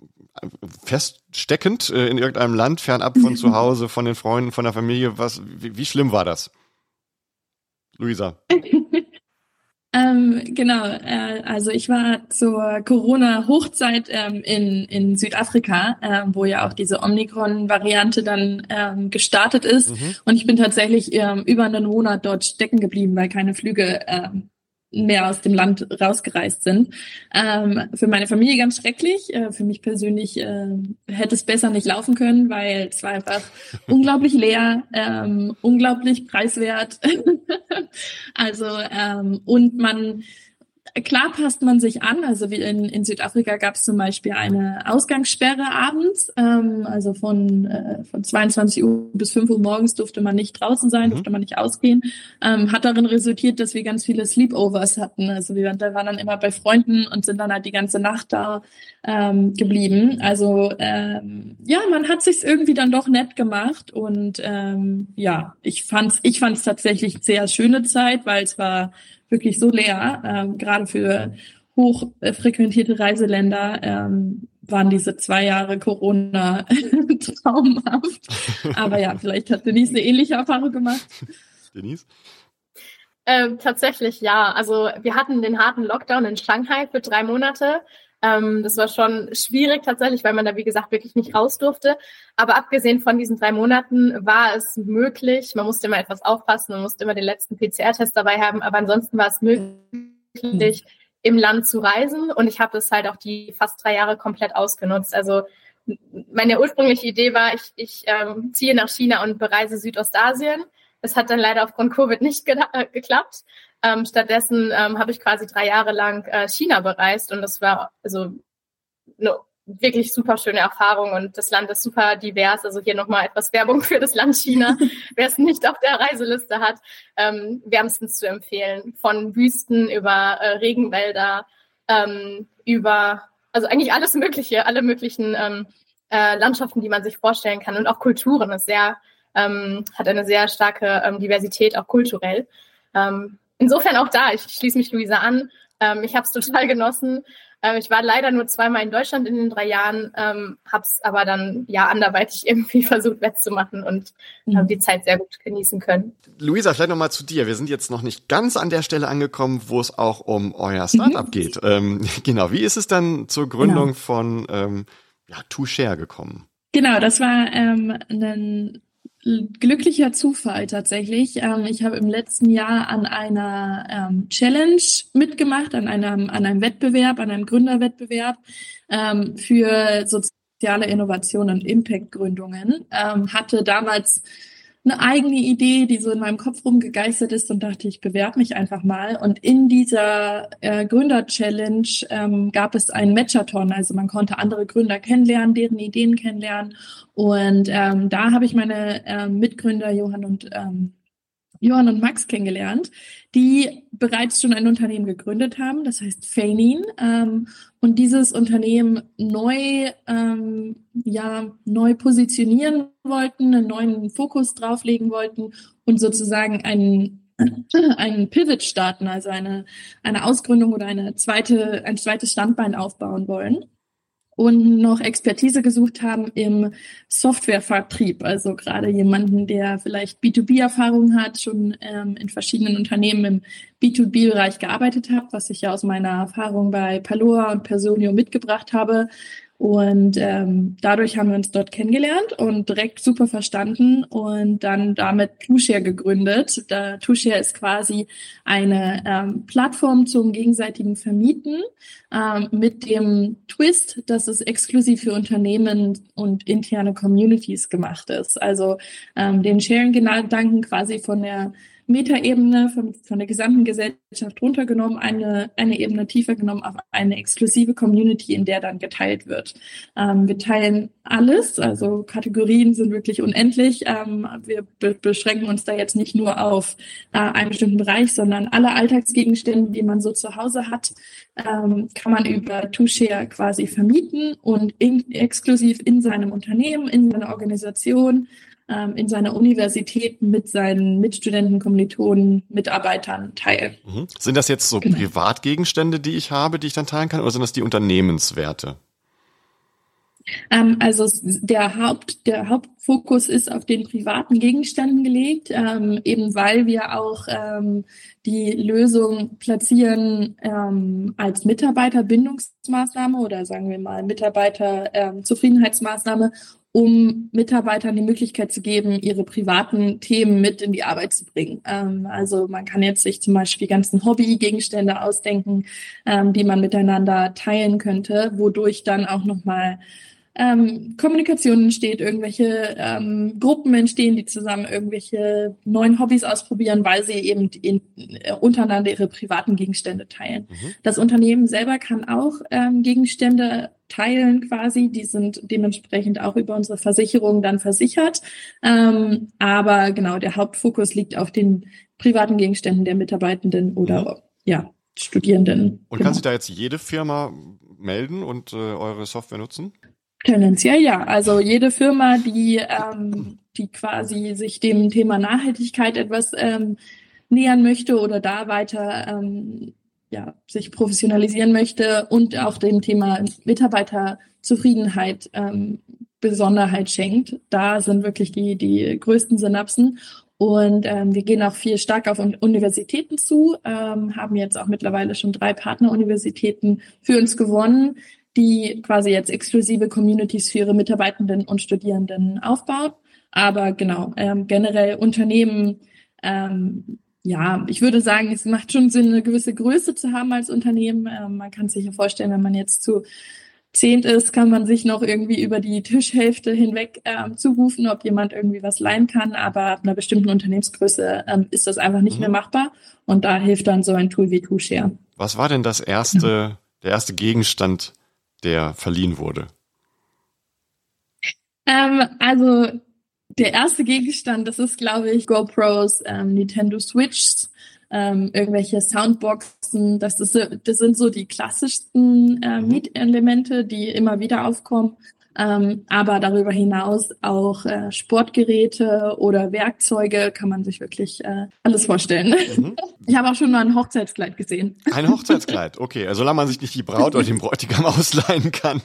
feststeckend äh, in irgendeinem Land, fernab von zu Hause, von den Freunden, von der Familie. Was? Wie, wie schlimm war das? Luisa. ähm, genau, äh, also ich war zur Corona-Hochzeit ähm, in, in Südafrika, äh, wo ja auch diese Omikron-Variante dann ähm, gestartet ist. Mhm. Und ich bin tatsächlich ähm, über einen Monat dort stecken geblieben, weil keine Flüge ähm, mehr aus dem Land rausgereist sind. Ähm, für meine Familie ganz schrecklich. Äh, für mich persönlich äh, hätte es besser nicht laufen können, weil es war einfach unglaublich leer, ähm, unglaublich preiswert. also ähm, und man Klar passt man sich an, also wie in, in Südafrika gab es zum Beispiel eine Ausgangssperre abends, ähm, also von, äh, von zweiundzwanzig Uhr bis fünf Uhr morgens durfte man nicht draußen sein, durfte man nicht ausgehen, ähm, hat darin resultiert, dass wir ganz viele Sleepovers hatten, also wir da waren dann immer bei Freunden und sind dann halt die ganze Nacht da ähm, geblieben, also ähm, ja, man hat sich's irgendwie dann doch nett gemacht und ähm, ja, ich fand's, ich fand's tatsächlich sehr schöne Zeit, weil es war wirklich so leer, ähm, gerade für hoch äh, frequentierte Reiseländer ähm, waren diese zwei Jahre Corona traumhaft. Aber ja, vielleicht hat Denise eine ähnliche Erfahrung gemacht. Denise? Ähm, tatsächlich ja. Also wir hatten den harten Lockdown in Shanghai für drei Monate. Ähm, das war schon schwierig tatsächlich, weil man da, wie gesagt, wirklich nicht raus durfte. Aber abgesehen von diesen drei Monaten war es möglich. Man musste immer etwas aufpassen, man musste immer den letzten P C R-Test dabei haben. Aber ansonsten war es möglich, im Land zu reisen. Und ich habe das halt auch die fast drei Jahre komplett ausgenutzt. Also meine ursprüngliche Idee war, ich, ich ähm, ziehe nach China und bereise Südostasien. Das hat dann leider aufgrund Covid nicht ge- äh, geklappt. Ähm, stattdessen ähm, habe ich quasi drei Jahre lang äh, China bereist und das war also eine wirklich super schöne Erfahrung und das Land ist super divers. Also hier nochmal etwas Werbung für das Land China, wer es nicht auf der Reiseliste hat, ähm, wärmstens zu empfehlen. Von Wüsten über äh, Regenwälder, ähm, über also eigentlich alles Mögliche, alle möglichen ähm, äh, Landschaften, die man sich vorstellen kann und auch Kulturen ist sehr Ähm, hat eine sehr starke ähm, Diversität, auch kulturell. Ähm, insofern auch da, ich schließe mich Luisa an. Ähm, ich habe es total genossen. Ähm, ich war leider nur zweimal in Deutschland in den drei Jahren, ähm, habe es aber dann ja anderweitig irgendwie versucht wettzumachen und mhm. habe die Zeit sehr gut genießen können. Luisa, vielleicht nochmal zu dir. Wir sind jetzt noch nicht ganz an der Stelle angekommen, wo es auch um euer Startup mhm. geht. Ähm, genau, wie ist es dann zur Gründung genau. von ähm, ja, TwoShare gekommen? Genau, das war ähm, ein glücklicher Zufall tatsächlich. Ähm, ich habe im letzten Jahr an einer ähm, Challenge mitgemacht, an einem, an einem Wettbewerb, an einem Gründerwettbewerb ähm, für soziale Innovation und Impact-Gründungen. Ähm, hatte damals eine eigene Idee, die so in meinem Kopf rumgegeistert ist und dachte, ich bewerbe mich einfach mal. Und in dieser äh, Gründer-Challenge ähm, gab es einen Matchathon, also man konnte andere Gründer kennenlernen, deren Ideen kennenlernen. Und ähm, da habe ich meine äh, Mitgründer Johann und ähm, Johann und Max kennengelernt, die bereits schon ein Unternehmen gegründet haben, das heißt Feinin, ähm, und dieses Unternehmen neu, ähm, ja, neu positionieren wollten, einen neuen Fokus drauflegen wollten und sozusagen einen, einen Pivot starten, also eine, eine Ausgründung oder eine zweite, ein zweites Standbein aufbauen wollen. Und noch Expertise gesucht haben im Softwarevertrieb, also gerade jemanden, der vielleicht B zwei B-Erfahrung hat, schon ähm, in verschiedenen Unternehmen im B zwei B-Bereich gearbeitet hat, was ich ja aus meiner Erfahrung bei Paloa und Personio mitgebracht habe. Und ähm, dadurch haben wir uns dort kennengelernt und direkt super verstanden und dann damit TwoShare gegründet. Da, TwoShare ist quasi eine ähm, Plattform zum gegenseitigen Vermieten ähm, mit dem Twist, dass es exklusiv für Unternehmen und interne Communities gemacht ist. Also ähm, den Sharing-Gedanken quasi von der Metaebene von, von der gesamten Gesellschaft runtergenommen, eine, eine Ebene tiefer genommen auf eine exklusive Community, in der dann geteilt wird. Ähm, wir teilen alles, also Kategorien sind wirklich unendlich. Ähm, wir be- beschränken uns da jetzt nicht nur auf äh, einen bestimmten Bereich, sondern alle Alltagsgegenstände, die man so zu Hause hat, ähm, kann man über TwoShare quasi vermieten und in, exklusiv in seinem Unternehmen, in seiner Organisation, in seiner Universität mit seinen Mitstudenten, Kommilitonen, Mitarbeitern teilen. Mhm. Sind das jetzt so genau. Privatgegenstände, die ich habe, die ich dann teilen kann, oder sind das die Unternehmenswerte? Ähm, also der Haupt, der Hauptfokus ist auf den privaten Gegenständen gelegt, ähm, eben weil wir auch ähm, die Lösung platzieren ähm, als Mitarbeiterbindungsmaßnahme oder sagen wir mal Mitarbeiterzufriedenheitsmaßnahme, um Mitarbeitern die Möglichkeit zu geben, ihre privaten Themen mit in die Arbeit zu bringen. Ähm, also man kann jetzt sich zum Beispiel ganzen Hobbygegenstände ausdenken, ähm, die man miteinander teilen könnte, wodurch dann auch nochmal ähm, Kommunikation entsteht, irgendwelche ähm, Gruppen entstehen, die zusammen irgendwelche neuen Hobbys ausprobieren, weil sie eben in, äh, untereinander ihre privaten Gegenstände teilen. Mhm. Das Unternehmen selber kann auch ähm, Gegenstände teilen quasi, die sind dementsprechend auch über unsere Versicherung dann versichert. Ähm, aber genau, der Hauptfokus liegt auf den privaten Gegenständen der Mitarbeitenden oder mhm. ja, Studierenden. Und genau. kann sich da jetzt jede Firma melden und äh, eure Software nutzen? Tendenziell ja. Also jede Firma, die ähm, die quasi sich dem Thema Nachhaltigkeit etwas ähm, nähern möchte oder da weiter ähm, ja sich professionalisieren möchte und auch dem Thema Mitarbeiterzufriedenheit ähm, Besonderheit schenkt. Da sind wirklich die die größten Synapsen. Und ähm, wir gehen auch viel stark auf Universitäten zu, ähm, haben jetzt auch mittlerweile schon drei Partneruniversitäten für uns gewonnen, die quasi jetzt exklusive Communities für ihre Mitarbeitenden und Studierenden aufbauen. Aber genau, ähm, generell Unternehmen, ähm, ja, ich würde sagen, es macht schon Sinn, eine gewisse Größe zu haben als Unternehmen. Ähm, man kann sich ja vorstellen, wenn man jetzt zu zehnt ist, kann man sich noch irgendwie über die Tischhälfte hinweg ähm, zurufen, ob jemand irgendwie was leihen kann. Aber ab einer bestimmten Unternehmensgröße ähm, ist das einfach nicht mhm. mehr machbar. Und da hilft dann so ein Tool wie TwoShare. Was war denn das erste, ja. der erste Gegenstand, der verliehen wurde? Ähm, also der erste Gegenstand, das ist, glaube ich, GoPros, ähm, Nintendo Switch, ähm, irgendwelche Soundboxen. Das, ist, das sind so die klassischsten äh, Mietelemente, die immer wieder aufkommen. Ähm, aber darüber hinaus auch äh, Sportgeräte oder Werkzeuge, kann man sich wirklich äh, alles vorstellen. Mhm. Ich habe auch schon mal ein Hochzeitskleid gesehen. Ein Hochzeitskleid, okay. Also solange man sich nicht die Braut oder den Bräutigam ausleihen kann.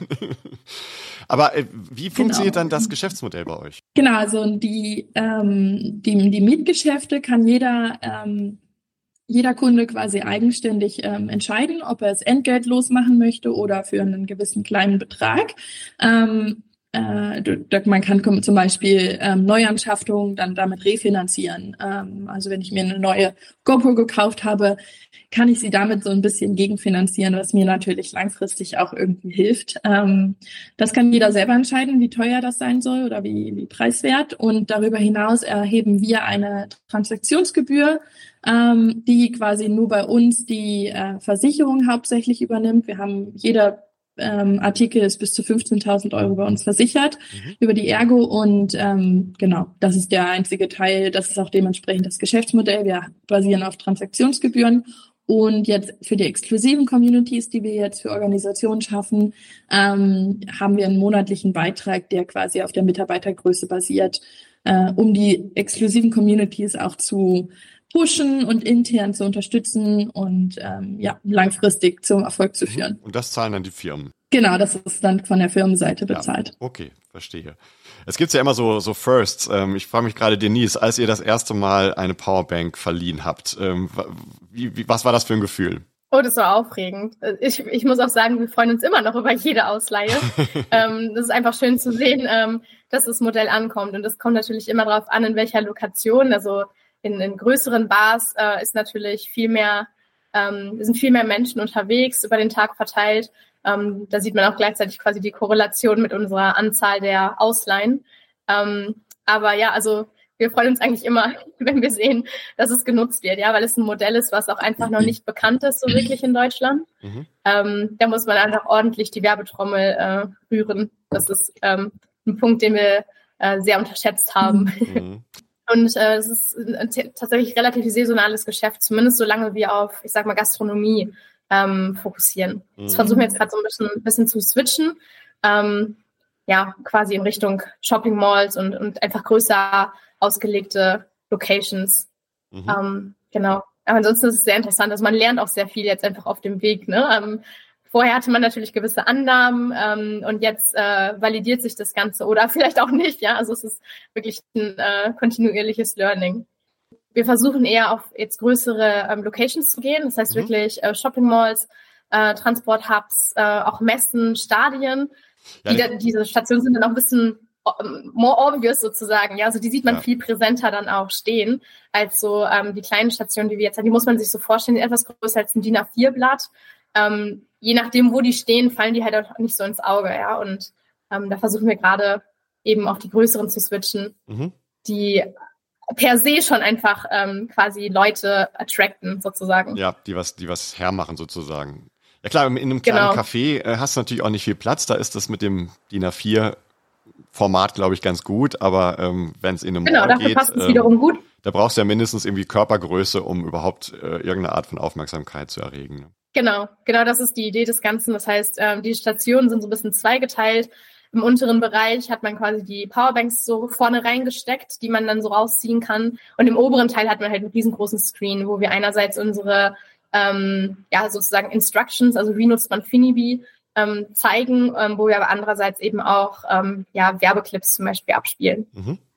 Aber äh, wie funktioniert genau. dann das Geschäftsmodell bei euch? Genau, also die, ähm, die, die Mietgeschäfte kann jeder ähm, jeder Kunde quasi eigenständig ähm, entscheiden, ob er es entgeltlos machen möchte oder für einen gewissen kleinen Betrag. Ähm, äh, man kann zum Beispiel ähm, Neuanschaffungen dann damit refinanzieren. Ähm, also wenn ich mir eine neue GoPro gekauft habe, kann ich sie damit so ein bisschen gegenfinanzieren, was mir natürlich langfristig auch irgendwie hilft. Ähm, das kann jeder selber entscheiden, wie teuer das sein soll oder wie, wie preiswert. Und darüber hinaus erheben wir eine Transaktionsgebühr, ähm, die quasi nur bei uns die äh, Versicherung hauptsächlich übernimmt. Wir haben jeder ähm, Artikel ist bis zu fünfzehntausend Euro bei uns versichert mhm. über die Ergo und ähm, genau, das ist der einzige Teil, das ist auch dementsprechend das Geschäftsmodell. Wir basieren auf Transaktionsgebühren. Und jetzt für die exklusiven Communities, die wir jetzt für Organisationen schaffen, ähm, haben wir einen monatlichen Beitrag, der quasi auf der Mitarbeitergröße basiert, äh, um die exklusiven Communities auch zu pushen und intern zu unterstützen und ähm, ja langfristig zum Erfolg zu führen. Und das zahlen dann die Firmen? Genau, das ist dann von der Firmenseite bezahlt. Ja, okay, verstehe. Es gibt ja immer so so Firsts. Ähm, ich frage mich gerade, Denise, als ihr das erste Mal eine Powerbank verliehen habt, ähm, wie, wie, was war das für ein Gefühl? Oh, das war aufregend. Ich, ich muss auch sagen, wir freuen uns immer noch über jede Ausleihe. ähm, das ist einfach schön zu sehen, ähm, dass das Modell ankommt. Und das kommt natürlich immer darauf an, in welcher Lokation. Also in, in größeren Bars äh, ist natürlich viel mehr, ähm, sind viel mehr Menschen unterwegs, über den Tag verteilt. Ähm, da sieht man auch gleichzeitig quasi die Korrelation mit unserer Anzahl der Ausleihen. Ähm, aber ja, also wir freuen uns eigentlich immer, wenn wir sehen, dass es genutzt wird, ja, weil es ein Modell ist, was auch einfach noch nicht bekannt ist, so wirklich in Deutschland. Mhm. Ähm, da muss man einfach ordentlich die Werbetrommel äh, rühren. Das ist ähm, ein Punkt, den wir äh, sehr unterschätzt haben. Mhm. Und äh, es ist ein, t- tatsächlich relativ saisonales Geschäft, zumindest solange wir auf, ich sag mal, Gastronomie ähm, fokussieren. Mhm. Das versuchen wir jetzt gerade so ein bisschen, bisschen zu switchen. Ähm, ja, quasi in Richtung Shopping Malls und, und einfach größer ausgelegte Locations. Mhm. Ähm, genau. Aber ansonsten ist es sehr interessant. Also man lernt auch sehr viel jetzt einfach auf dem Weg. Ne? Ähm, vorher hatte man natürlich gewisse Annahmen ähm, und jetzt äh, validiert sich das Ganze oder vielleicht auch nicht. Ja, also es ist wirklich ein äh, kontinuierliches Learning. Wir versuchen eher auf jetzt größere ähm, Locations zu gehen. Das heißt mhm. wirklich äh, Shopping Malls, äh, Transport-Hubs, äh, auch Messen, Stadien. Ja, die da, diese Stationen sind dann auch ein bisschen more obvious sozusagen, ja, also die sieht man ja. viel präsenter dann auch stehen, als so ähm, die kleinen Stationen, die wir jetzt haben, die muss man sich so vorstellen, die etwas größer als ein D I N A vier Blatt. Ähm, je nachdem, wo die stehen, fallen die halt auch nicht so ins Auge, ja, und ähm, da versuchen wir gerade eben auf die größeren zu switchen, mhm. die per se schon einfach ähm, quasi Leute attracten, sozusagen. Ja, die was, die was hermachen sozusagen. Ja klar, in einem kleinen genau. Café äh, hast du natürlich auch nicht viel Platz, da ist das mit dem D I N A vier Format, glaube ich, ganz gut, aber ähm, wenn es in einem genau, Mall dafür geht, passt es wiederum gut. Da brauchst du ja mindestens irgendwie Körpergröße, um überhaupt äh, irgendeine Art von Aufmerksamkeit zu erregen. Ne? Genau, genau, das ist die Idee des Ganzen. Das heißt, ähm, die Stationen sind so ein bisschen zweigeteilt. Im unteren Bereich hat man quasi die Powerbanks so vorne reingesteckt, die man dann so rausziehen kann. Und im oberen Teil hat man halt einen riesengroßen Screen, wo wir einerseits unsere ähm, ja sozusagen Instructions, also wie nutzt man Finibi, ähm, zeigen, ähm, wo wir aber andererseits eben auch ähm, ja Werbeclips zum Beispiel abspielen. Mhm.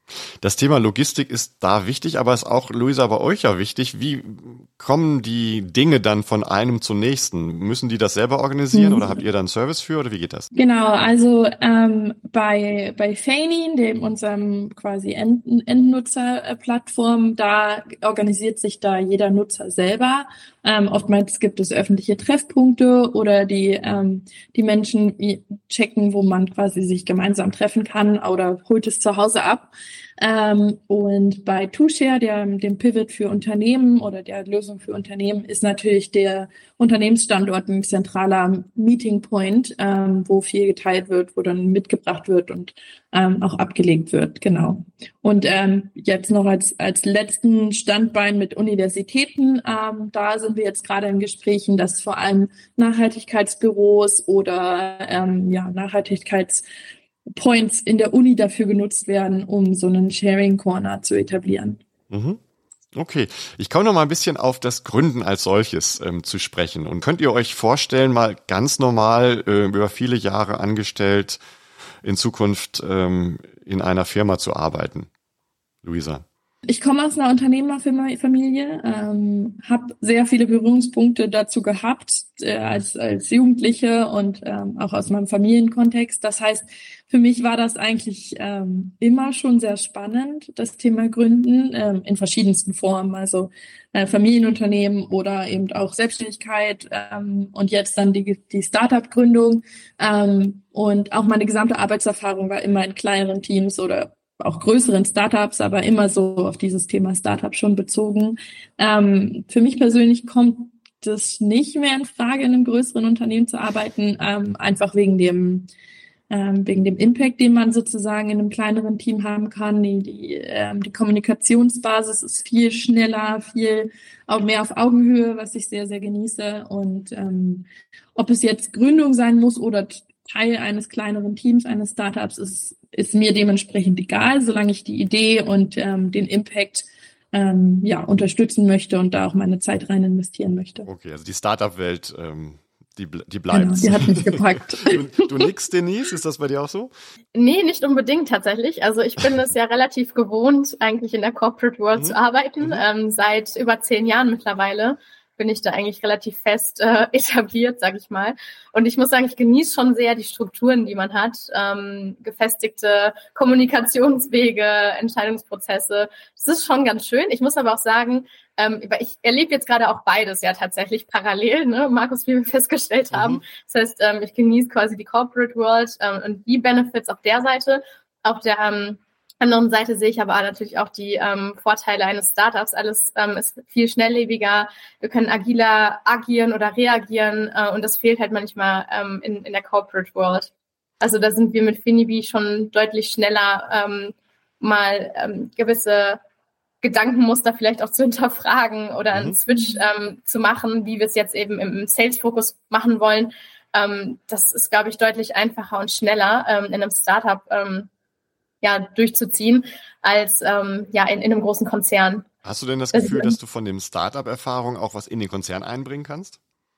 Das Thema Logistik ist da wichtig, aber ist auch, Luisa, bei euch ja wichtig. Wie kommen die Dinge dann von einem zum nächsten? Müssen die das selber organisieren mhm. oder habt ihr da einen Service für oder wie geht das? Genau, also ähm, bei bei Feinin, dem unserem quasi End Endnutzerplattform, da organisiert sich da jeder Nutzer selber. Ähm, oftmals gibt es öffentliche Treffpunkte oder die ähm, die Menschen checken, wo man quasi sich gemeinsam treffen kann oder holt es zu Hause ab. Ähm, und bei TwoShare, der, dem Pivot für Unternehmen oder der Lösung für Unternehmen, ist natürlich der Unternehmensstandort ein zentraler Meeting Point, ähm, wo viel geteilt wird, wo dann mitgebracht wird und ähm, auch abgelegt wird, genau. Und ähm, jetzt noch als als letzten Standbein mit Universitäten, ähm, da sind wir jetzt gerade in Gesprächen, dass vor allem Nachhaltigkeitsbüros oder ähm, ja Nachhaltigkeits Points in der Uni dafür genutzt werden, um so einen Sharing Corner zu etablieren. Mhm. Okay, ich komme noch mal ein bisschen auf das Gründen als solches ähm, zu sprechen. Und könnt ihr euch vorstellen, mal ganz normal äh, über viele Jahre angestellt in Zukunft ähm, in einer Firma zu arbeiten? Luisa? Ich komme aus einer Unternehmerfamilie, ähm, habe sehr viele Berührungspunkte dazu gehabt äh, als als Jugendliche und ähm, auch aus meinem Familienkontext. Das heißt, für mich war das eigentlich ähm, immer schon sehr spannend, das Thema Gründen ähm, in verschiedensten Formen, also äh, Familienunternehmen oder eben auch Selbstständigkeit ähm, und jetzt dann die die Startup-Gründung ähm, und auch meine gesamte Arbeitserfahrung war immer in kleineren Teams oder auch größeren Startups, aber immer so auf dieses Thema Startup schon bezogen. Ähm, für mich persönlich kommt es nicht mehr in Frage, in einem größeren Unternehmen zu arbeiten, ähm, einfach wegen dem ähm, wegen dem Impact, den man sozusagen in einem kleineren Team haben kann. Die, die, ähm, die Kommunikationsbasis ist viel schneller, viel auch mehr auf Augenhöhe, was ich sehr, sehr genieße. Und ähm, ob es jetzt Gründung sein muss oder Teil eines kleineren Teams, eines Startups, ist, ist mir dementsprechend egal, solange ich die Idee und ähm, den Impact ähm, ja, unterstützen möchte und da auch meine Zeit rein investieren möchte. Okay, also die Startup-Welt, ähm, die, die bleibt. Genau, die hat mich gepackt. Du, du nix, Denise? Ist das bei dir auch so? Nee, nicht unbedingt tatsächlich. Also ich bin es ja relativ gewohnt, eigentlich in der Corporate World mhm. zu arbeiten, mhm. ähm, seit über zehn Jahren mittlerweile. Bin ich da eigentlich relativ fest äh, etabliert, sag ich mal. Und ich muss sagen, ich genieße schon sehr die Strukturen, die man hat, ähm, gefestigte Kommunikationswege, Entscheidungsprozesse. Das ist schon ganz schön. Ich muss aber auch sagen, ähm, ich erlebe jetzt gerade auch beides ja tatsächlich parallel, ne, Markus, wie wir festgestellt haben. Mhm. Das heißt, ähm, ich genieße quasi die Corporate World ähm, und die Benefits auf der Seite, auf der ähm, anderen Seite sehe ich aber natürlich auch die ähm, Vorteile eines Startups. Alles ähm, ist viel schnelllebiger. Wir können agiler agieren oder reagieren äh, und das fehlt halt manchmal ähm, in, in der Corporate World. Also da sind wir mit Finibi schon deutlich schneller, ähm, mal ähm, gewisse Gedankenmuster vielleicht auch zu hinterfragen oder einen mhm. Switch ähm, zu machen, wie wir es jetzt eben im Sales-Fokus machen wollen. Ähm, das ist, glaube ich, deutlich einfacher und schneller ähm, in einem Startup ähm, ja, durchzuziehen, als ähm, ja in, in einem großen Konzern. Hast du denn das Gefühl, dass du von dem Startup-Erfahrung auch was in den Konzern einbringen kannst?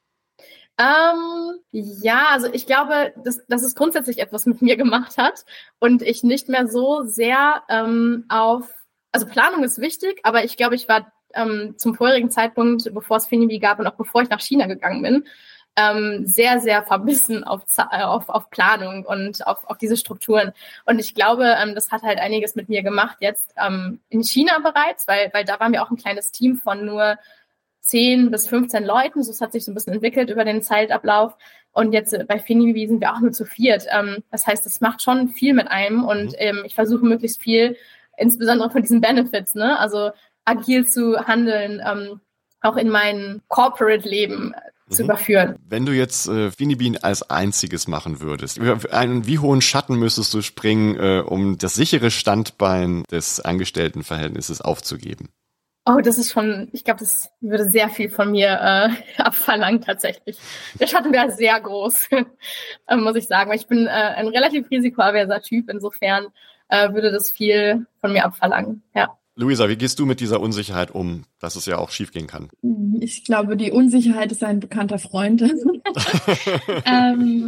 Ähm, ja, also ich glaube, dass, dass es grundsätzlich etwas mit mir gemacht hat und ich nicht mehr so sehr ähm, auf, also Planung ist wichtig, aber ich glaube, ich war ähm, zum vorherigen Zeitpunkt, bevor es Finibi gab und auch bevor ich nach China gegangen bin, Ähm, sehr, sehr verbissen auf, auf, auf Planung und auf, auf diese Strukturen. Und ich glaube, ähm, das hat halt einiges mit mir gemacht jetzt ähm, in China bereits, weil, weil da waren wir auch ein kleines Team von nur zehn bis fünfzehn Leuten. So, es hat sich so ein bisschen entwickelt über den Zeitablauf. Und jetzt äh, bei Finibi sind wir auch nur zu viert. Ähm, das heißt, es macht schon viel mit einem und ähm, ich versuche möglichst viel, insbesondere von diesen Benefits, ne, also agil zu handeln, ähm, auch in mein Corporate-Leben zu mhm. überführen. Wenn du jetzt äh, Finibi als einziges machen würdest, einen wie hohen Schatten müsstest du springen, äh, um das sichere Standbein des Angestelltenverhältnisses aufzugeben? Oh, das ist schon, ich glaube, das würde sehr viel von mir äh, abverlangen tatsächlich. Der Schatten wäre sehr groß, äh, muss ich sagen. Ich bin äh, ein relativ risikoaverser Typ, insofern äh, würde das viel von mir abverlangen, ja. Luisa, wie gehst du mit dieser Unsicherheit um, dass es ja auch schiefgehen kann? Ich glaube, die Unsicherheit ist ein bekannter Freund. ähm,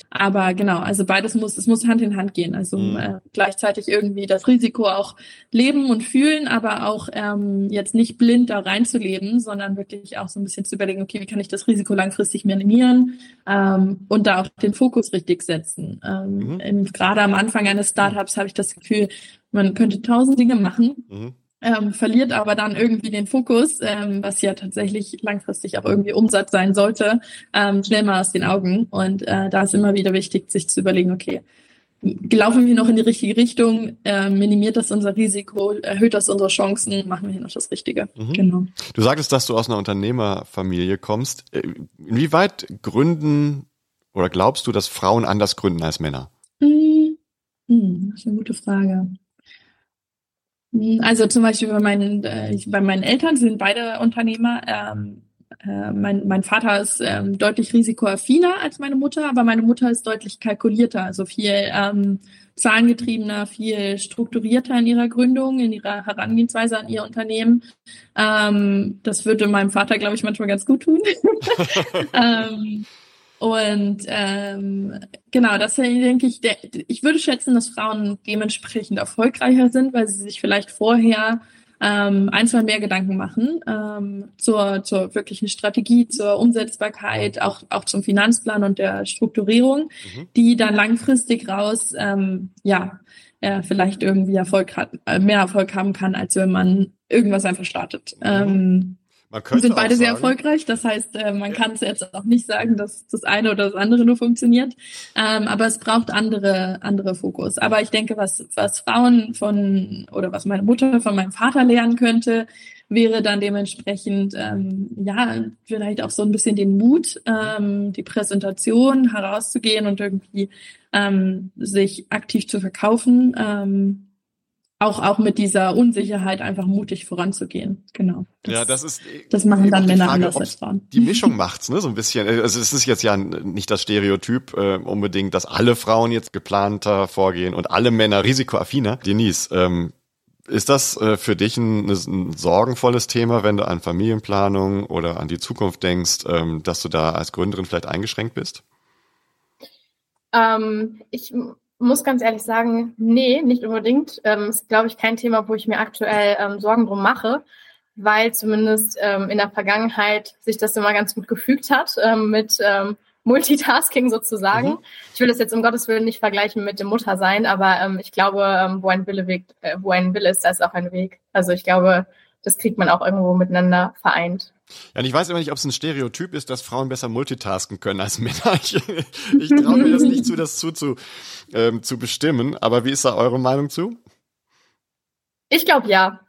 Aber genau, also beides muss, es muss Hand in Hand gehen. Also Mhm. äh, gleichzeitig irgendwie das Risiko auch leben und fühlen, aber auch ähm, jetzt nicht blind da reinzuleben, sondern wirklich auch so ein bisschen zu überlegen, okay, wie kann ich das Risiko langfristig minimieren ähm, und da auch den Fokus richtig setzen. Ähm, Mhm. im, gerade am Anfang eines Startups habe ich das Gefühl, man könnte tausend Dinge machen, Mhm. ähm, verliert aber dann irgendwie den Fokus, ähm, was ja tatsächlich langfristig auch irgendwie Umsatz sein sollte, ähm, schnell mal aus den Augen. Und äh, da ist immer wieder wichtig, sich zu überlegen, okay, laufen wir noch in die richtige Richtung, äh, minimiert das unser Risiko, erhöht das unsere Chancen, machen wir hier noch das Richtige. Mhm. Genau. Du sagtest, dass du aus einer Unternehmerfamilie kommst. Äh, Inwieweit gründen oder glaubst du, dass Frauen anders gründen als Männer? Hm, hm, das ist eine gute Frage. Hm, Also zum Beispiel bei meinen, äh, ich- bei meinen Eltern sind beide Unternehmer. Ähm, äh, mein, mein Vater ist ähm, deutlich risikoaffiner als meine Mutter, aber meine Mutter ist deutlich kalkulierter, also viel ähm, zahlengetriebener, viel strukturierter in ihrer Gründung, in ihrer Herangehensweise an ihr Unternehmen. Ähm, das würde meinem Vater, glaube ich, manchmal ganz gut tun. ähm, und ähm, genau, das denke ich, der, ich würde schätzen, dass Frauen dementsprechend erfolgreicher sind, weil sie sich vielleicht vorher ähm, ein, zwei mehr Gedanken machen ähm, zur, zur wirklichen Strategie, zur Umsetzbarkeit, auch, auch zum Finanzplan und der Strukturierung, Mhm. die dann langfristig raus ähm, ja äh, vielleicht irgendwie Erfolg hat, äh, mehr Erfolg haben kann, als wenn man irgendwas einfach startet. Mhm. Ähm, Man wir könnte sind auch beide sehr sagen, erfolgreich, das heißt, äh, man Ja. kann es jetzt auch nicht sagen, dass das eine oder das andere nur funktioniert, ähm, aber es braucht andere andere Fokus. Aber ich denke, was was Frauen von oder was meine Mutter von meinem Vater lernen könnte, wäre dann dementsprechend ähm, ja vielleicht auch so ein bisschen den Mut, ähm, die Präsentation herauszugehen und irgendwie ähm, sich aktiv zu verkaufen. Ähm, auch auch mit dieser Unsicherheit einfach mutig voranzugehen. Genau. Das, ja, das ist das machen eben dann auch die Männer Frage, anders ob als Frauen. die Mischung macht's, ne, so ein bisschen. Also es ist jetzt ja nicht das Stereotyp äh, unbedingt, dass alle Frauen jetzt geplanter vorgehen und alle Männer risikoaffiner. Denise, ähm, ist das äh, für dich ein, ein sorgenvolles Thema, wenn du an Familienplanung oder an die Zukunft denkst, ähm, dass du da als Gründerin vielleicht eingeschränkt bist? Ähm, ich m- muss ganz ehrlich sagen, nee, nicht unbedingt. Ähm, ist, glaube ich, kein Thema, wo ich mir aktuell ähm, Sorgen drum mache, weil zumindest ähm, in der Vergangenheit sich das immer ganz gut gefügt hat ähm, mit ähm, Multitasking sozusagen. Mhm. Ich will das jetzt um Gottes Willen nicht vergleichen mit dem Muttersein, aber ähm, ich glaube, ähm, wo ein Wille Weg, äh, wo ein Wille ist, da ist auch ein Weg. Also ich glaube, das kriegt man auch irgendwo miteinander vereint. Ja, und ich weiß immer nicht, ob es ein Stereotyp ist, dass Frauen besser multitasken können als Männer. Ich, ich traue mir das nicht zu, das zu, zu, ähm, zu bestimmen. Aber wie ist da eure Meinung zu? Ich glaube ja.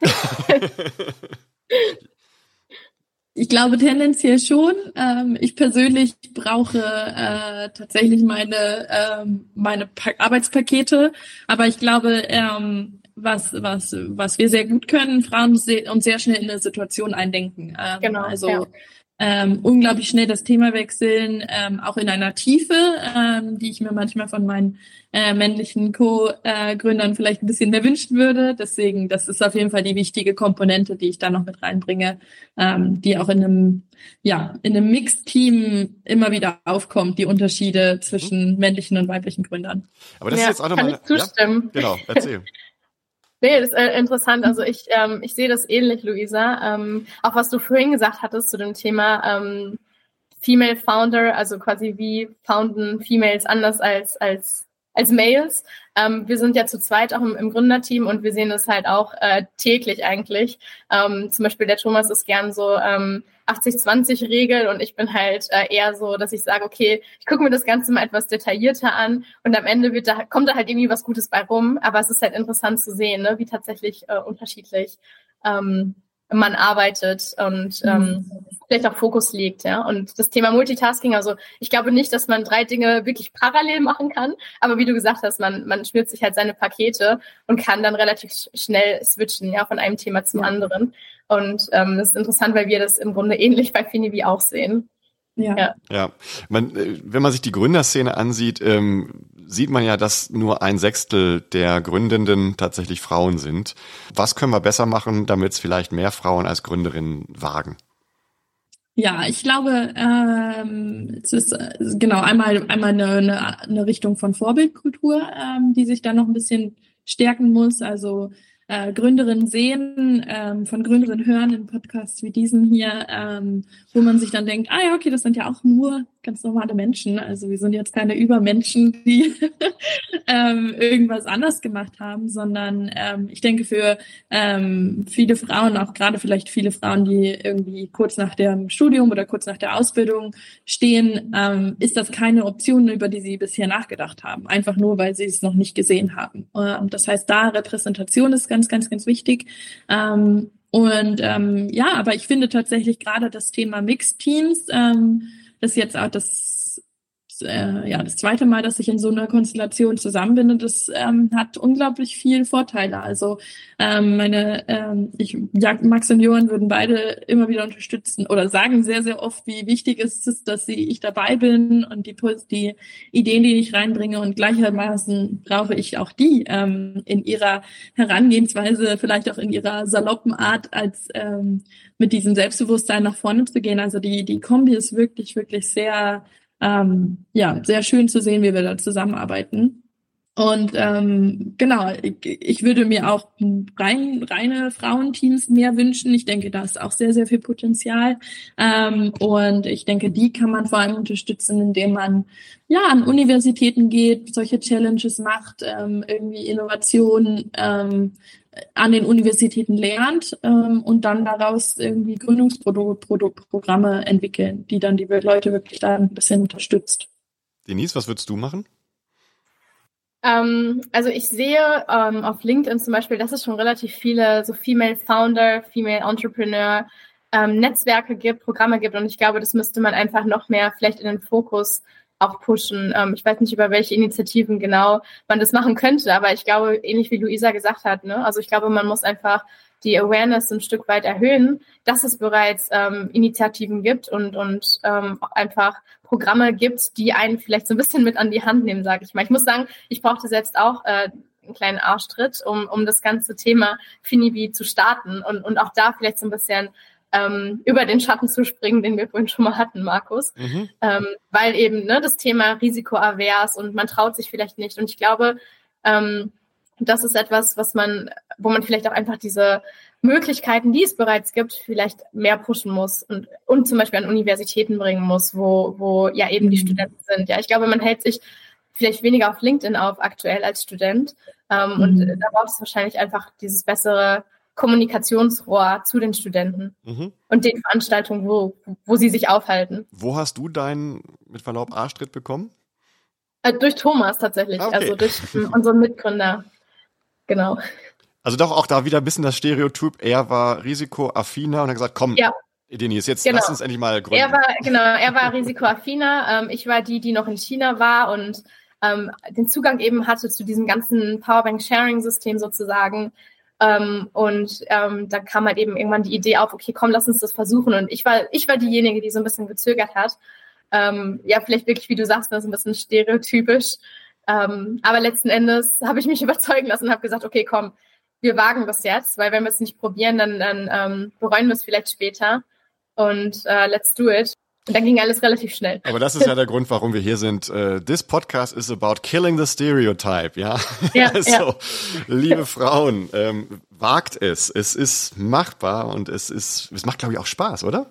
Ich glaube tendenziell schon. Ähm, ich persönlich brauche äh, tatsächlich meine ähm, meine pa- Arbeitspakete, aber ich glaube, ähm, was was was wir sehr gut können, Frauen se- uns sehr schnell in eine Situation eindenken. Ähm, Genau, also ja. ähm, unglaublich schnell das Thema wechseln, ähm, auch in einer Tiefe, ähm, die ich mir manchmal von meinen äh, männlichen Co-Gründern vielleicht ein bisschen mehr wünschen würde. Deswegen, das ist auf jeden Fall die wichtige Komponente, die ich da noch mit reinbringe, ähm, die auch in einem, ja, in einem Mixed-Team immer wieder aufkommt, die Unterschiede zwischen männlichen und weiblichen Gründern. Aber das ja, ist jetzt auch kann nochmal. ich zustimmen. Ja? Genau, erzähl. Nee, das ist äh, interessant. Also ich, ähm, ich sehe das ähnlich, Luisa. Ähm, auch was du vorhin gesagt hattest zu dem Thema ähm, Female Founder, also quasi wie founden Females anders als als als Males. Ähm, wir sind ja zu zweit auch im, im Gründerteam und wir sehen das halt auch äh, täglich eigentlich. Ähm, zum Beispiel der Thomas ist gern so ähm, achtzig zwanzig Regel und ich bin halt äh, eher so, dass ich sage, okay, ich gucke mir das Ganze mal etwas detaillierter an und am Ende wird da, kommt da halt irgendwie was Gutes bei rum, aber es ist halt interessant zu sehen, ne, wie tatsächlich äh, unterschiedlich ähm, man arbeitet und ähm, vielleicht auch Fokus legt, ja. Und das Thema Multitasking, also ich glaube nicht, dass man drei Dinge wirklich parallel machen kann, aber wie du gesagt hast, man man schnürt sich halt seine Pakete und kann dann relativ sch- schnell switchen, ja, von einem Thema zum Ja. anderen. Und ähm, das ist interessant, weil wir das im Grunde ähnlich bei Finivi auch sehen. Ja. Ja. Ja, man, äh, wenn man sich die Gründerszene ansieht, ähm, sieht man ja, dass nur ein Sechstel der Gründenden tatsächlich Frauen sind. Was können wir besser machen, damit es vielleicht mehr Frauen als Gründerinnen wagen? Ja, ich glaube, ähm, es ist äh, genau einmal einmal eine, eine, eine Richtung von Vorbildkultur, ähm, die sich da noch ein bisschen stärken muss. Also äh, Gründerinnen sehen, ähm, von Gründerinnen hören in Podcasts wie diesen hier, ähm, wo man sich dann denkt, ah ja, okay, das sind ja auch nur ganz normale Menschen. Also wir sind jetzt keine Übermenschen, die ähm, irgendwas anders gemacht haben, sondern ähm, ich denke für ähm, viele Frauen, auch gerade vielleicht viele Frauen, die irgendwie kurz nach dem Studium oder kurz nach der Ausbildung stehen, ähm, ist das keine Option, über die sie bisher nachgedacht haben. Einfach nur, weil sie es noch nicht gesehen haben. Ähm, das heißt, da Repräsentation ist ganz, ganz, ganz wichtig. Ähm, und ähm, ja, aber ich finde tatsächlich gerade das Thema Mixed Teams, ähm, das ist jetzt auch das äh, ja das zweite Mal, dass ich in so einer Konstellation zusammenbinde, das ähm, hat unglaublich viel Vorteile. Also ähm, meine, ähm, ich, ja, Max und Johann würden beide immer wieder unterstützen oder sagen sehr, sehr oft, wie wichtig es ist, dass sie, ich dabei bin und die, die Ideen, die ich reinbringe, und gleichermaßen brauche ich auch die ähm, in ihrer Herangehensweise, vielleicht auch in ihrer saloppen Art, als ähm, mit diesem Selbstbewusstsein nach vorne zu gehen. Also die, die Kombi ist wirklich, wirklich sehr Ähm, ja, sehr schön zu sehen, wie wir da zusammenarbeiten. Und ähm, genau, ich, ich würde mir auch rein, reine Frauenteams mehr wünschen. Ich denke, da ist auch sehr, sehr viel Potenzial. Ähm, und ich denke, die kann man vor allem unterstützen, indem man ja an Universitäten geht, solche Challenges macht, ähm, irgendwie Innovationen ähm, an den Universitäten lernt ähm, und dann daraus irgendwie Gründungsprogramme entwickeln, die dann die Leute wirklich da ein bisschen unterstützt. Denise, was würdest du machen? Ähm, also ich sehe ähm, auf LinkedIn zum Beispiel, dass es schon relativ viele so Female Founder, Female Entrepreneur ähm, Netzwerke gibt, Programme gibt, und ich glaube, das müsste man einfach noch mehr vielleicht in den Fokus auch pushen. Ähm, ich weiß nicht, über welche Initiativen genau man das machen könnte, aber ich glaube, ähnlich wie Luisa gesagt hat, ne, also ich glaube, man muss einfach die Awareness ein Stück weit erhöhen, dass es bereits ähm, Initiativen gibt und und ähm, auch einfach Programme gibt, die einen vielleicht so ein bisschen mit an die Hand nehmen, sage ich mal. Ich muss sagen, ich brauchte selbst auch äh, einen kleinen Arschtritt, um um das ganze Thema Finibi zu starten und und auch da vielleicht so ein bisschen ähm, über den Schatten zu springen, den wir vorhin schon mal hatten, Markus. Mhm. Ähm, weil eben ne, das Thema risikoavers und man traut sich vielleicht nicht. Und ich glaube, ähm, das ist etwas, was man, wo man vielleicht auch einfach diese Möglichkeiten, die es bereits gibt, vielleicht mehr pushen muss und, und zum Beispiel an Universitäten bringen muss, wo, wo ja eben die Studenten sind. Ja, ich glaube, man hält sich vielleicht weniger auf LinkedIn auf aktuell als Student. Ähm, mhm. Und da braucht es wahrscheinlich einfach dieses bessere Kommunikationsrohr zu den Studenten mhm. und den Veranstaltungen, wo, wo sie sich aufhalten. Wo hast du deinen, mit Verlaub, Arschtritt bekommen? Äh, durch Thomas tatsächlich, okay. Also durch unseren Mitgründer. Genau. Also doch auch da wieder ein bisschen das Stereotyp, er war risikoaffiner und hat gesagt, komm, ja. Denise, jetzt genau. Lass uns endlich mal gründen. Er war, genau, er war risikoaffiner, ähm, ich war die, die noch in China war und ähm, den Zugang eben hatte zu diesem ganzen Powerbank-Sharing-System sozusagen. Ähm, und ähm, da kam halt eben irgendwann die Idee auf, okay, komm, lass uns das versuchen. Und ich war, ich war diejenige, die so ein bisschen gezögert hat. Ähm, ja, vielleicht wirklich, wie du sagst, das ist ein bisschen stereotypisch. Ähm, aber letzten Endes habe ich mich überzeugen lassen und habe gesagt, okay, komm, wir wagen das jetzt, weil wenn wir es nicht probieren, dann, dann ähm, bereuen wir es vielleicht später. Und uh, let's do it. Und dann ging alles relativ schnell. Aber das ist ja der Grund, warum wir hier sind. Uh, this podcast is about killing the stereotype, ja? Ja, also, ja. Liebe Frauen, ähm, wagt es. Es ist machbar und es ist, es macht, glaube ich, auch Spaß, oder?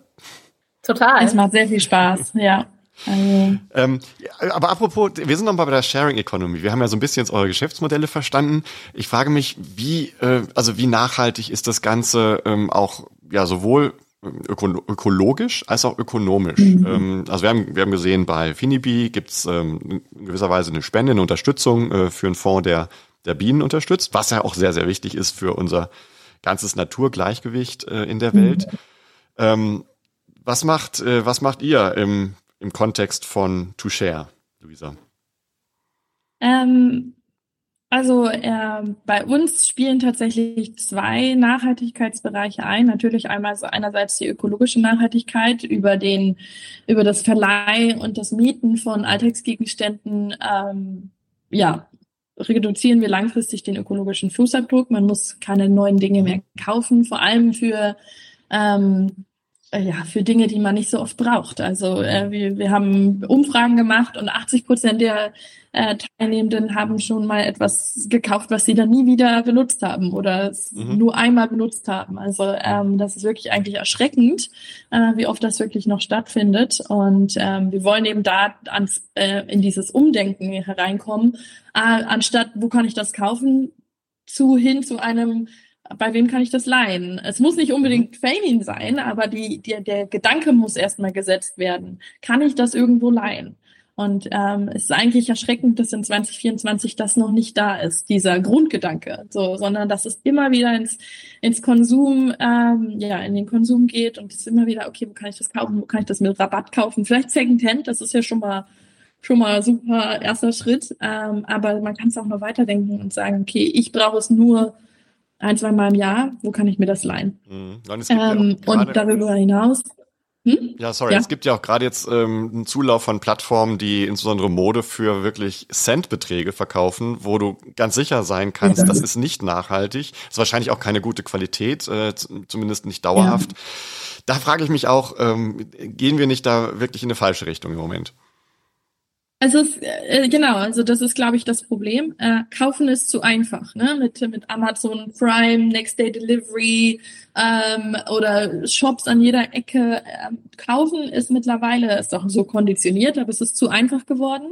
Total. Es macht sehr viel Spaß, ja. Also. Ähm, aber apropos, wir sind noch mal bei der Sharing Economy. Wir haben ja so ein bisschen jetzt eure Geschäftsmodelle verstanden. Ich frage mich, wie, äh, also wie nachhaltig ist das Ganze ähm, auch, ja, sowohl öko ökologisch als auch ökonomisch. Mhm. Ähm, also wir haben, wir haben gesehen, bei Finibi gibt's ähm, in gewisser Weise eine Spende, eine Unterstützung äh, für einen Fonds, der, der Bienen unterstützt, was ja auch sehr, sehr wichtig ist für unser ganzes Naturgleichgewicht äh, in der Welt. Mhm. Ähm, was macht, äh, was macht ihr im im Kontext von To Share, Luisa? Ähm, also äh, bei uns spielen tatsächlich zwei Nachhaltigkeitsbereiche ein. Natürlich einmal so einerseits die ökologische Nachhaltigkeit über den über das Verleih und das Mieten von Alltagsgegenständen. Ähm, ja, reduzieren wir langfristig den ökologischen Fußabdruck. Man muss keine neuen Dinge mehr kaufen, vor allem für ähm, ja, für Dinge, die man nicht so oft braucht. Also äh, wir, wir haben Umfragen gemacht und achtzig Prozent der äh, Teilnehmenden haben schon mal etwas gekauft, was sie dann nie wieder benutzt haben oder Mhm. nur einmal benutzt haben. Also ähm, das ist wirklich eigentlich erschreckend, äh, wie oft das wirklich noch stattfindet. Und ähm, wir wollen eben da ans, äh, in dieses Umdenken hereinkommen, äh, anstatt, wo kann ich das kaufen, zu hin zu einem, bei wem kann ich das leihen? Es muss nicht unbedingt Femin sein, aber die, die, der Gedanke muss erstmal gesetzt werden. Kann ich das irgendwo leihen? Und ähm, es ist eigentlich erschreckend, dass in zwanzig vierundzwanzig das noch nicht da ist, dieser Grundgedanke, so, sondern dass es immer wieder ins ins Konsum, ähm, ja, in den Konsum geht und es ist immer wieder, okay, wo kann ich das kaufen? Wo kann ich das mit Rabatt kaufen? Vielleicht Secondhand, das ist ja schon mal schon mal super erster Schritt, ähm, aber man kann es auch noch weiterdenken und sagen, okay, ich brauche es nur ein, zwei Mal im Jahr, wo kann ich mir das leihen? Mhm. Und es gibt ja Ähm, auch gerade, und darüber hinaus, hm? ja, sorry, Ja. es gibt ja auch gerade jetzt ähm, einen Zulauf von Plattformen, die insbesondere Mode für wirklich Centbeträge verkaufen, wo du ganz sicher sein kannst, Ja. das ist nicht nachhaltig, ist wahrscheinlich auch keine gute Qualität, äh, z- zumindest nicht dauerhaft. Da frage ich mich auch, ähm, gehen wir nicht da wirklich in eine falsche Richtung im Moment? Also es, äh, genau, also das ist, glaube ich, das Problem. Äh, kaufen ist zu einfach, ne? Mit mit Amazon Prime, Next Day Delivery ähm, oder Shops an jeder Ecke. Ähm, kaufen ist mittlerweile ist auch so konditioniert, aber es ist zu einfach geworden,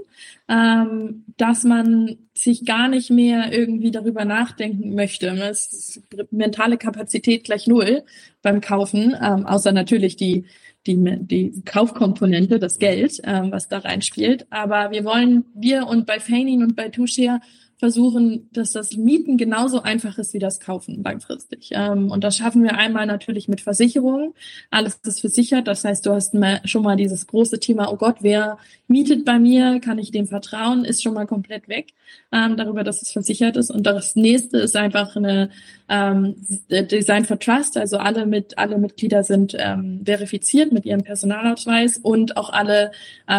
ähm, dass man sich gar nicht mehr irgendwie darüber nachdenken möchte. Es ist mentale Kapazität gleich null beim Kaufen, ähm, außer natürlich die die, die Kaufkomponente, das Geld, ähm, was da reinspielt. Aber wir wollen, wir und bei Feignin und bei Tushare versuchen, dass das Mieten genauso einfach ist wie das Kaufen langfristig. Ähm, und das schaffen wir einmal natürlich mit Versicherungen. Alles ist versichert. Das heißt, du hast mal, schon mal dieses große Thema, oh Gott, wer mietet bei mir? Kann ich dem vertrauen? Ist schon mal komplett weg, ähm, darüber, dass es versichert ist. Und das nächste ist einfach eine ähm, Design for Trust. Also alle mit, alle Mitglieder sind ähm, verifiziert mit ihrem Personalausweis und auch alle,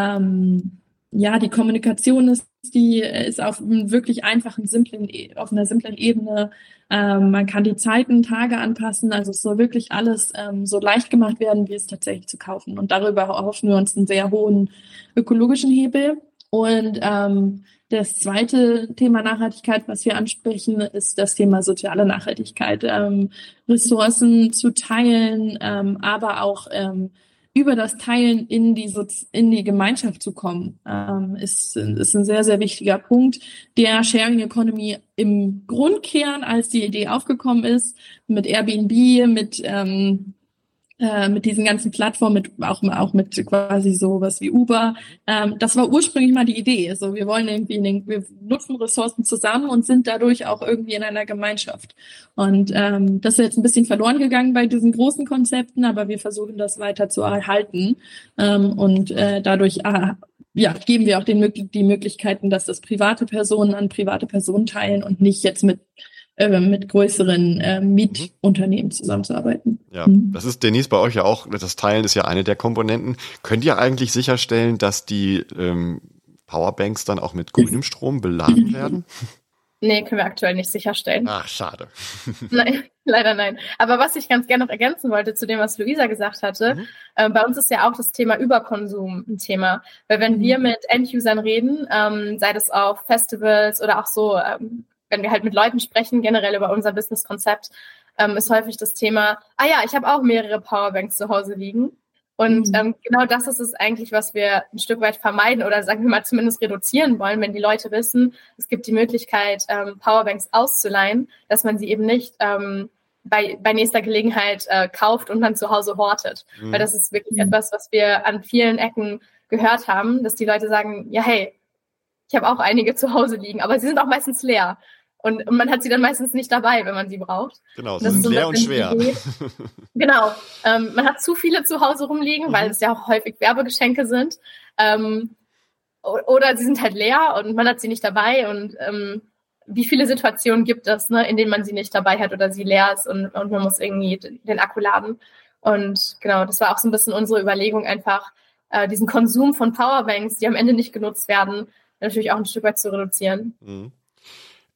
ähm, ja, die Kommunikation ist, die ist auf einem wirklich einfachen, simplen, auf einer simplen Ebene. Ähm, man kann die Zeiten, Tage anpassen. Also es soll wirklich alles ähm, so leicht gemacht werden, wie es tatsächlich zu kaufen. Und darüber erhoffen wir uns einen sehr hohen ökologischen Hebel. Und ähm, das zweite Thema Nachhaltigkeit, was wir ansprechen, ist das Thema soziale Nachhaltigkeit. Ähm, Ressourcen zu teilen, ähm, aber auch ähm, über das Teilen in die Sozi- in die Gemeinschaft zu kommen, ähm, ist, ist ein sehr, sehr wichtiger Punkt, der Sharing Economy im Grundkern, als die Idee aufgekommen ist, mit Airbnb, mit ähm, äh, mit diesen ganzen Plattformen, mit auch auch mit quasi sowas wie Uber. Ähm, das war ursprünglich mal die Idee. Also wir wollen irgendwie, in den, wir nutzen Ressourcen zusammen und sind dadurch auch irgendwie in einer Gemeinschaft. Und ähm, das ist jetzt ein bisschen verloren gegangen bei diesen großen Konzepten, aber wir versuchen das weiter zu erhalten. Ähm, und äh, dadurch äh, ja, geben wir auch den, die Möglichkeiten, dass das private Personen an private Personen teilen und nicht jetzt mit äh, mit größeren äh, Mietunternehmen zusammenzuarbeiten. Ja, Mhm. das ist, Denise, bei euch ja auch, das Teilen ist ja eine der Komponenten. Könnt ihr eigentlich sicherstellen, dass die ähm, Powerbanks dann auch mit grünem Strom beladen werden? Nee, können wir aktuell nicht sicherstellen. Ach, schade. Nein, leider nein. Aber was ich ganz gerne noch ergänzen wollte zu dem, was Luisa gesagt hatte, Mhm. äh, bei uns ist ja auch das Thema Überkonsum ein Thema. Weil wenn Mhm. wir mit End-Usern reden, ähm, sei das auf Festivals oder auch so, ähm, wenn wir halt mit Leuten sprechen, generell über unser Business-Konzept, ähm, ist häufig das Thema, ah ja, ich habe auch mehrere Powerbanks zu Hause liegen. Und Mhm. ähm, genau das ist es eigentlich, was wir ein Stück weit vermeiden oder sagen wir mal zumindest reduzieren wollen, wenn die Leute wissen, es gibt die Möglichkeit, ähm, Powerbanks auszuleihen, dass man sie eben nicht ähm, bei, bei nächster Gelegenheit äh, kauft und dann zu Hause hortet. Mhm. Weil das ist wirklich Mhm. etwas, was wir an vielen Ecken gehört haben, dass die Leute sagen, ja hey, ich habe auch einige zu Hause liegen, aber sie sind auch meistens leer. Und, und man hat sie dann meistens nicht dabei, wenn man sie braucht. Genau, sie Das sind ist so ein leer und bisschen die schwer. Idee. Genau. Ähm, man hat zu viele zu Hause rumliegen, Mhm. weil es ja auch häufig Werbegeschenke sind. Ähm, o- oder sie sind halt leer und man hat sie nicht dabei. Und ähm, wie viele Situationen gibt es, ne, in denen man sie nicht dabei hat oder sie leer ist und, und man muss irgendwie den Akku laden. Und genau, das war auch so ein bisschen unsere Überlegung, einfach äh, diesen Konsum von Powerbanks, die am Ende nicht genutzt werden, natürlich auch ein Stück weit zu reduzieren. Mhm.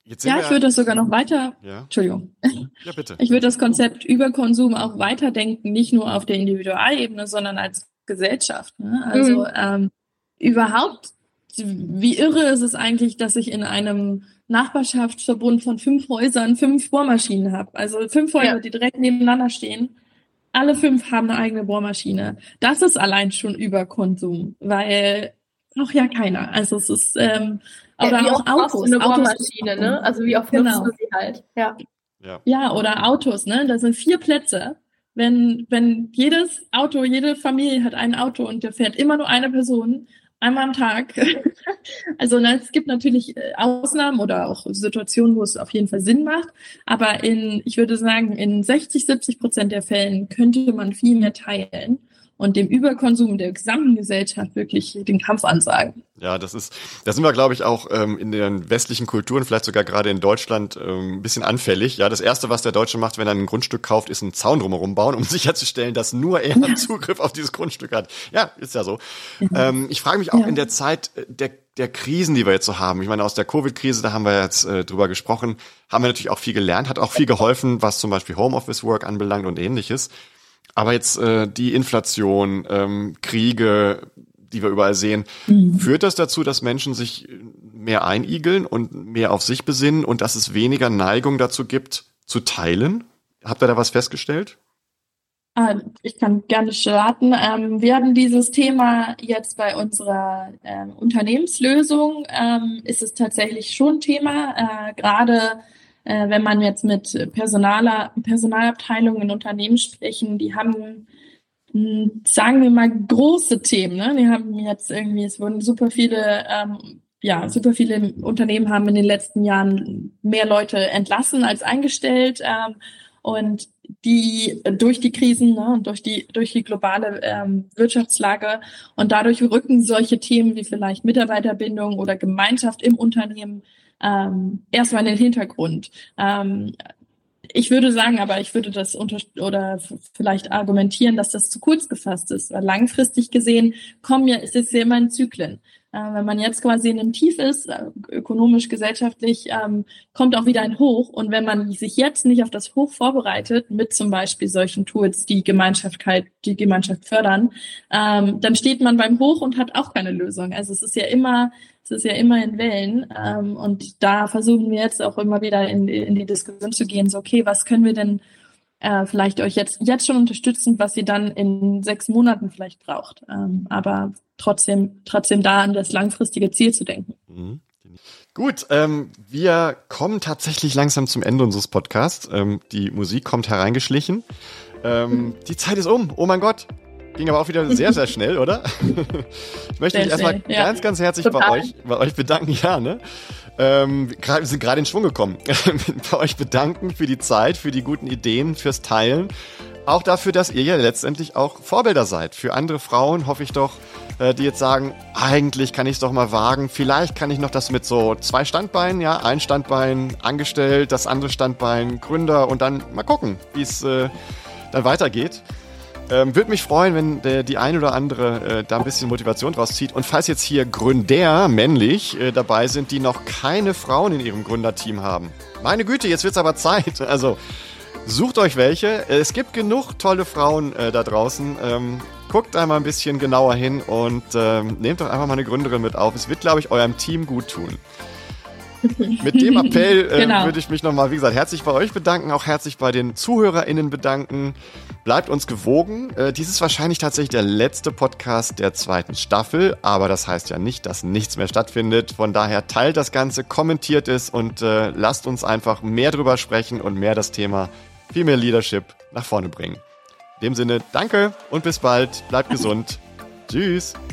Jetzt sind Ja, wir, ich würde das sogar noch weiter, ja, Entschuldigung. ja bitte. Ich würde das Konzept Überkonsum auch weiterdenken, nicht nur auf der Individualebene, sondern als Gesellschaft. Ne? Also Mhm. ähm, überhaupt, wie irre ist es eigentlich, dass ich in einem Nachbarschaftsverbund von fünf Häusern fünf Bohrmaschinen habe. Also fünf Häuser, Ja. die direkt nebeneinander stehen. Alle fünf haben eine eigene Bohrmaschine. Das ist allein schon Überkonsum, weil braucht ja keiner. Also es ist ähm, oder Ja, wie auch oft brauchst du Autos. eine Autos Bohrmaschine, ne? Also wie oft Genau. nutzt du sie halt? Ja. Ja. Ja, oder Autos, ne? Das sind vier Plätze. Wenn, wenn jedes Auto, jede Familie hat ein Auto und der fährt immer nur eine Person, einmal am Tag. Also ne, es gibt natürlich äh, Ausnahmen oder auch Situationen, wo es auf jeden Fall Sinn macht. Aber in, ich würde sagen, in sechzig, siebzig Prozent der Fällen könnte man viel mehr teilen und dem Überkonsum der gesamten Gesellschaft wirklich den Kampf ansagen. Ja, das ist, da sind wir, glaube ich, auch ähm, in den westlichen Kulturen, vielleicht sogar gerade in Deutschland, ähm, ein bisschen anfällig. Ja, das Erste, was der Deutsche macht, wenn er ein Grundstück kauft, ist einen Zaun drumherum bauen, um sicherzustellen, dass nur er Ja. Zugriff auf dieses Grundstück hat. Ja, ist ja so. Ja. Ähm, ich frage mich auch Ja. in der Zeit der der Krisen, die wir jetzt so haben. Ich meine, aus der Covid-Krise, da haben wir jetzt äh, drüber gesprochen, haben wir natürlich auch viel gelernt, hat auch viel geholfen, was zum Beispiel Homeoffice-Work anbelangt und ähnliches. Aber jetzt äh, die Inflation, ähm, Kriege, die wir überall sehen, Mhm. führt das dazu, dass Menschen sich mehr einigeln und mehr auf sich besinnen und dass es weniger Neigung dazu gibt, zu teilen? Habt ihr da was festgestellt? Ah, Ich kann gerne starten. Ähm, wir haben dieses Thema jetzt bei unserer ähm, Unternehmenslösung, ähm, ist es tatsächlich schon Thema, äh, gerade äh, wenn man jetzt mit Personaler, Personalabteilungen in Unternehmen sprechen, die haben, mh, sagen wir mal, große Themen. Ne? Die haben jetzt irgendwie, es wurden super viele, ähm, ja, super viele Unternehmen haben in den letzten Jahren mehr Leute entlassen als eingestellt. Ähm, und die durch die Krisen, ne, und durch die durch die globale ähm, Wirtschaftslage und dadurch rücken solche Themen wie vielleicht Mitarbeiterbindung oder Gemeinschaft im Unternehmen ähm, erstmal in den Hintergrund. Ähm, ich würde sagen, aber ich würde das unter oder f- vielleicht argumentieren, dass das zu kurz gefasst ist, weil langfristig gesehen kommen ja, es ist ja immer in Zyklen. Äh, wenn man jetzt quasi in einem Tief ist, äh, ökonomisch, gesellschaftlich, ähm, kommt auch wieder ein Hoch. Und wenn man sich jetzt nicht auf das Hoch vorbereitet, mit zum Beispiel solchen Tools, die Gemeinschaft, die Gemeinschaft fördern, ähm, dann steht man beim Hoch und hat auch keine Lösung. Also es ist ja immer, es ist ja immer in Wellen. Ähm, und da versuchen wir jetzt auch immer wieder in, in die Diskussion zu gehen, so, okay, was können wir denn äh, vielleicht euch jetzt, jetzt schon unterstützen, was ihr dann in sechs Monaten vielleicht braucht. Ähm, aber trotzdem, trotzdem da an das langfristige Ziel zu denken. Mhm. Gut, ähm, wir kommen tatsächlich langsam zum Ende unseres Podcasts. Ähm, die Musik kommt hereingeschlichen. Ähm, die Zeit ist um. Oh mein Gott. Ging aber auch wieder sehr, sehr schnell, oder? Ich möchte Sehr mich erstmal schnell, ja. ganz, ganz herzlich bei Total. euch, bei euch bedanken. Ja, ne? Ähm, gra- wir sind gerade in Schwung gekommen. Bei euch bedanken für die Zeit, für die guten Ideen, fürs Teilen. Auch dafür, dass ihr ja letztendlich auch Vorbilder seid. Für andere Frauen hoffe ich doch, äh, die jetzt sagen, eigentlich kann ich es doch mal wagen. Vielleicht kann ich noch das mit so zwei Standbeinen, ja, ein Standbein angestellt, das andere Standbein Gründer und dann mal gucken, wie es äh, dann weitergeht. Ähm, Würde mich freuen, wenn der, die eine oder andere äh, da ein bisschen Motivation draus zieht. Und falls jetzt hier Gründer, männlich, äh, dabei sind, die noch keine Frauen in ihrem Gründerteam haben. Meine Güte, jetzt wird's aber Zeit. Also sucht euch welche. Es gibt genug tolle Frauen äh, da draußen. Ähm, guckt einmal ein bisschen genauer hin und ähm, nehmt doch einfach mal eine Gründerin mit auf. Es wird, glaube ich, eurem Team gut tun. Mit dem Appell äh, Genau. würde ich mich nochmal, wie gesagt, herzlich bei euch bedanken, auch herzlich bei den ZuhörerInnen bedanken. Bleibt uns gewogen. Äh, dies ist wahrscheinlich tatsächlich der letzte Podcast der zweiten Staffel, aber das heißt ja nicht, dass nichts mehr stattfindet. Von daher teilt das Ganze, kommentiert es und äh, lasst uns einfach mehr drüber sprechen und mehr das Thema Female Leadership nach vorne bringen. In dem Sinne, danke und bis bald. Bleibt gesund. Tschüss.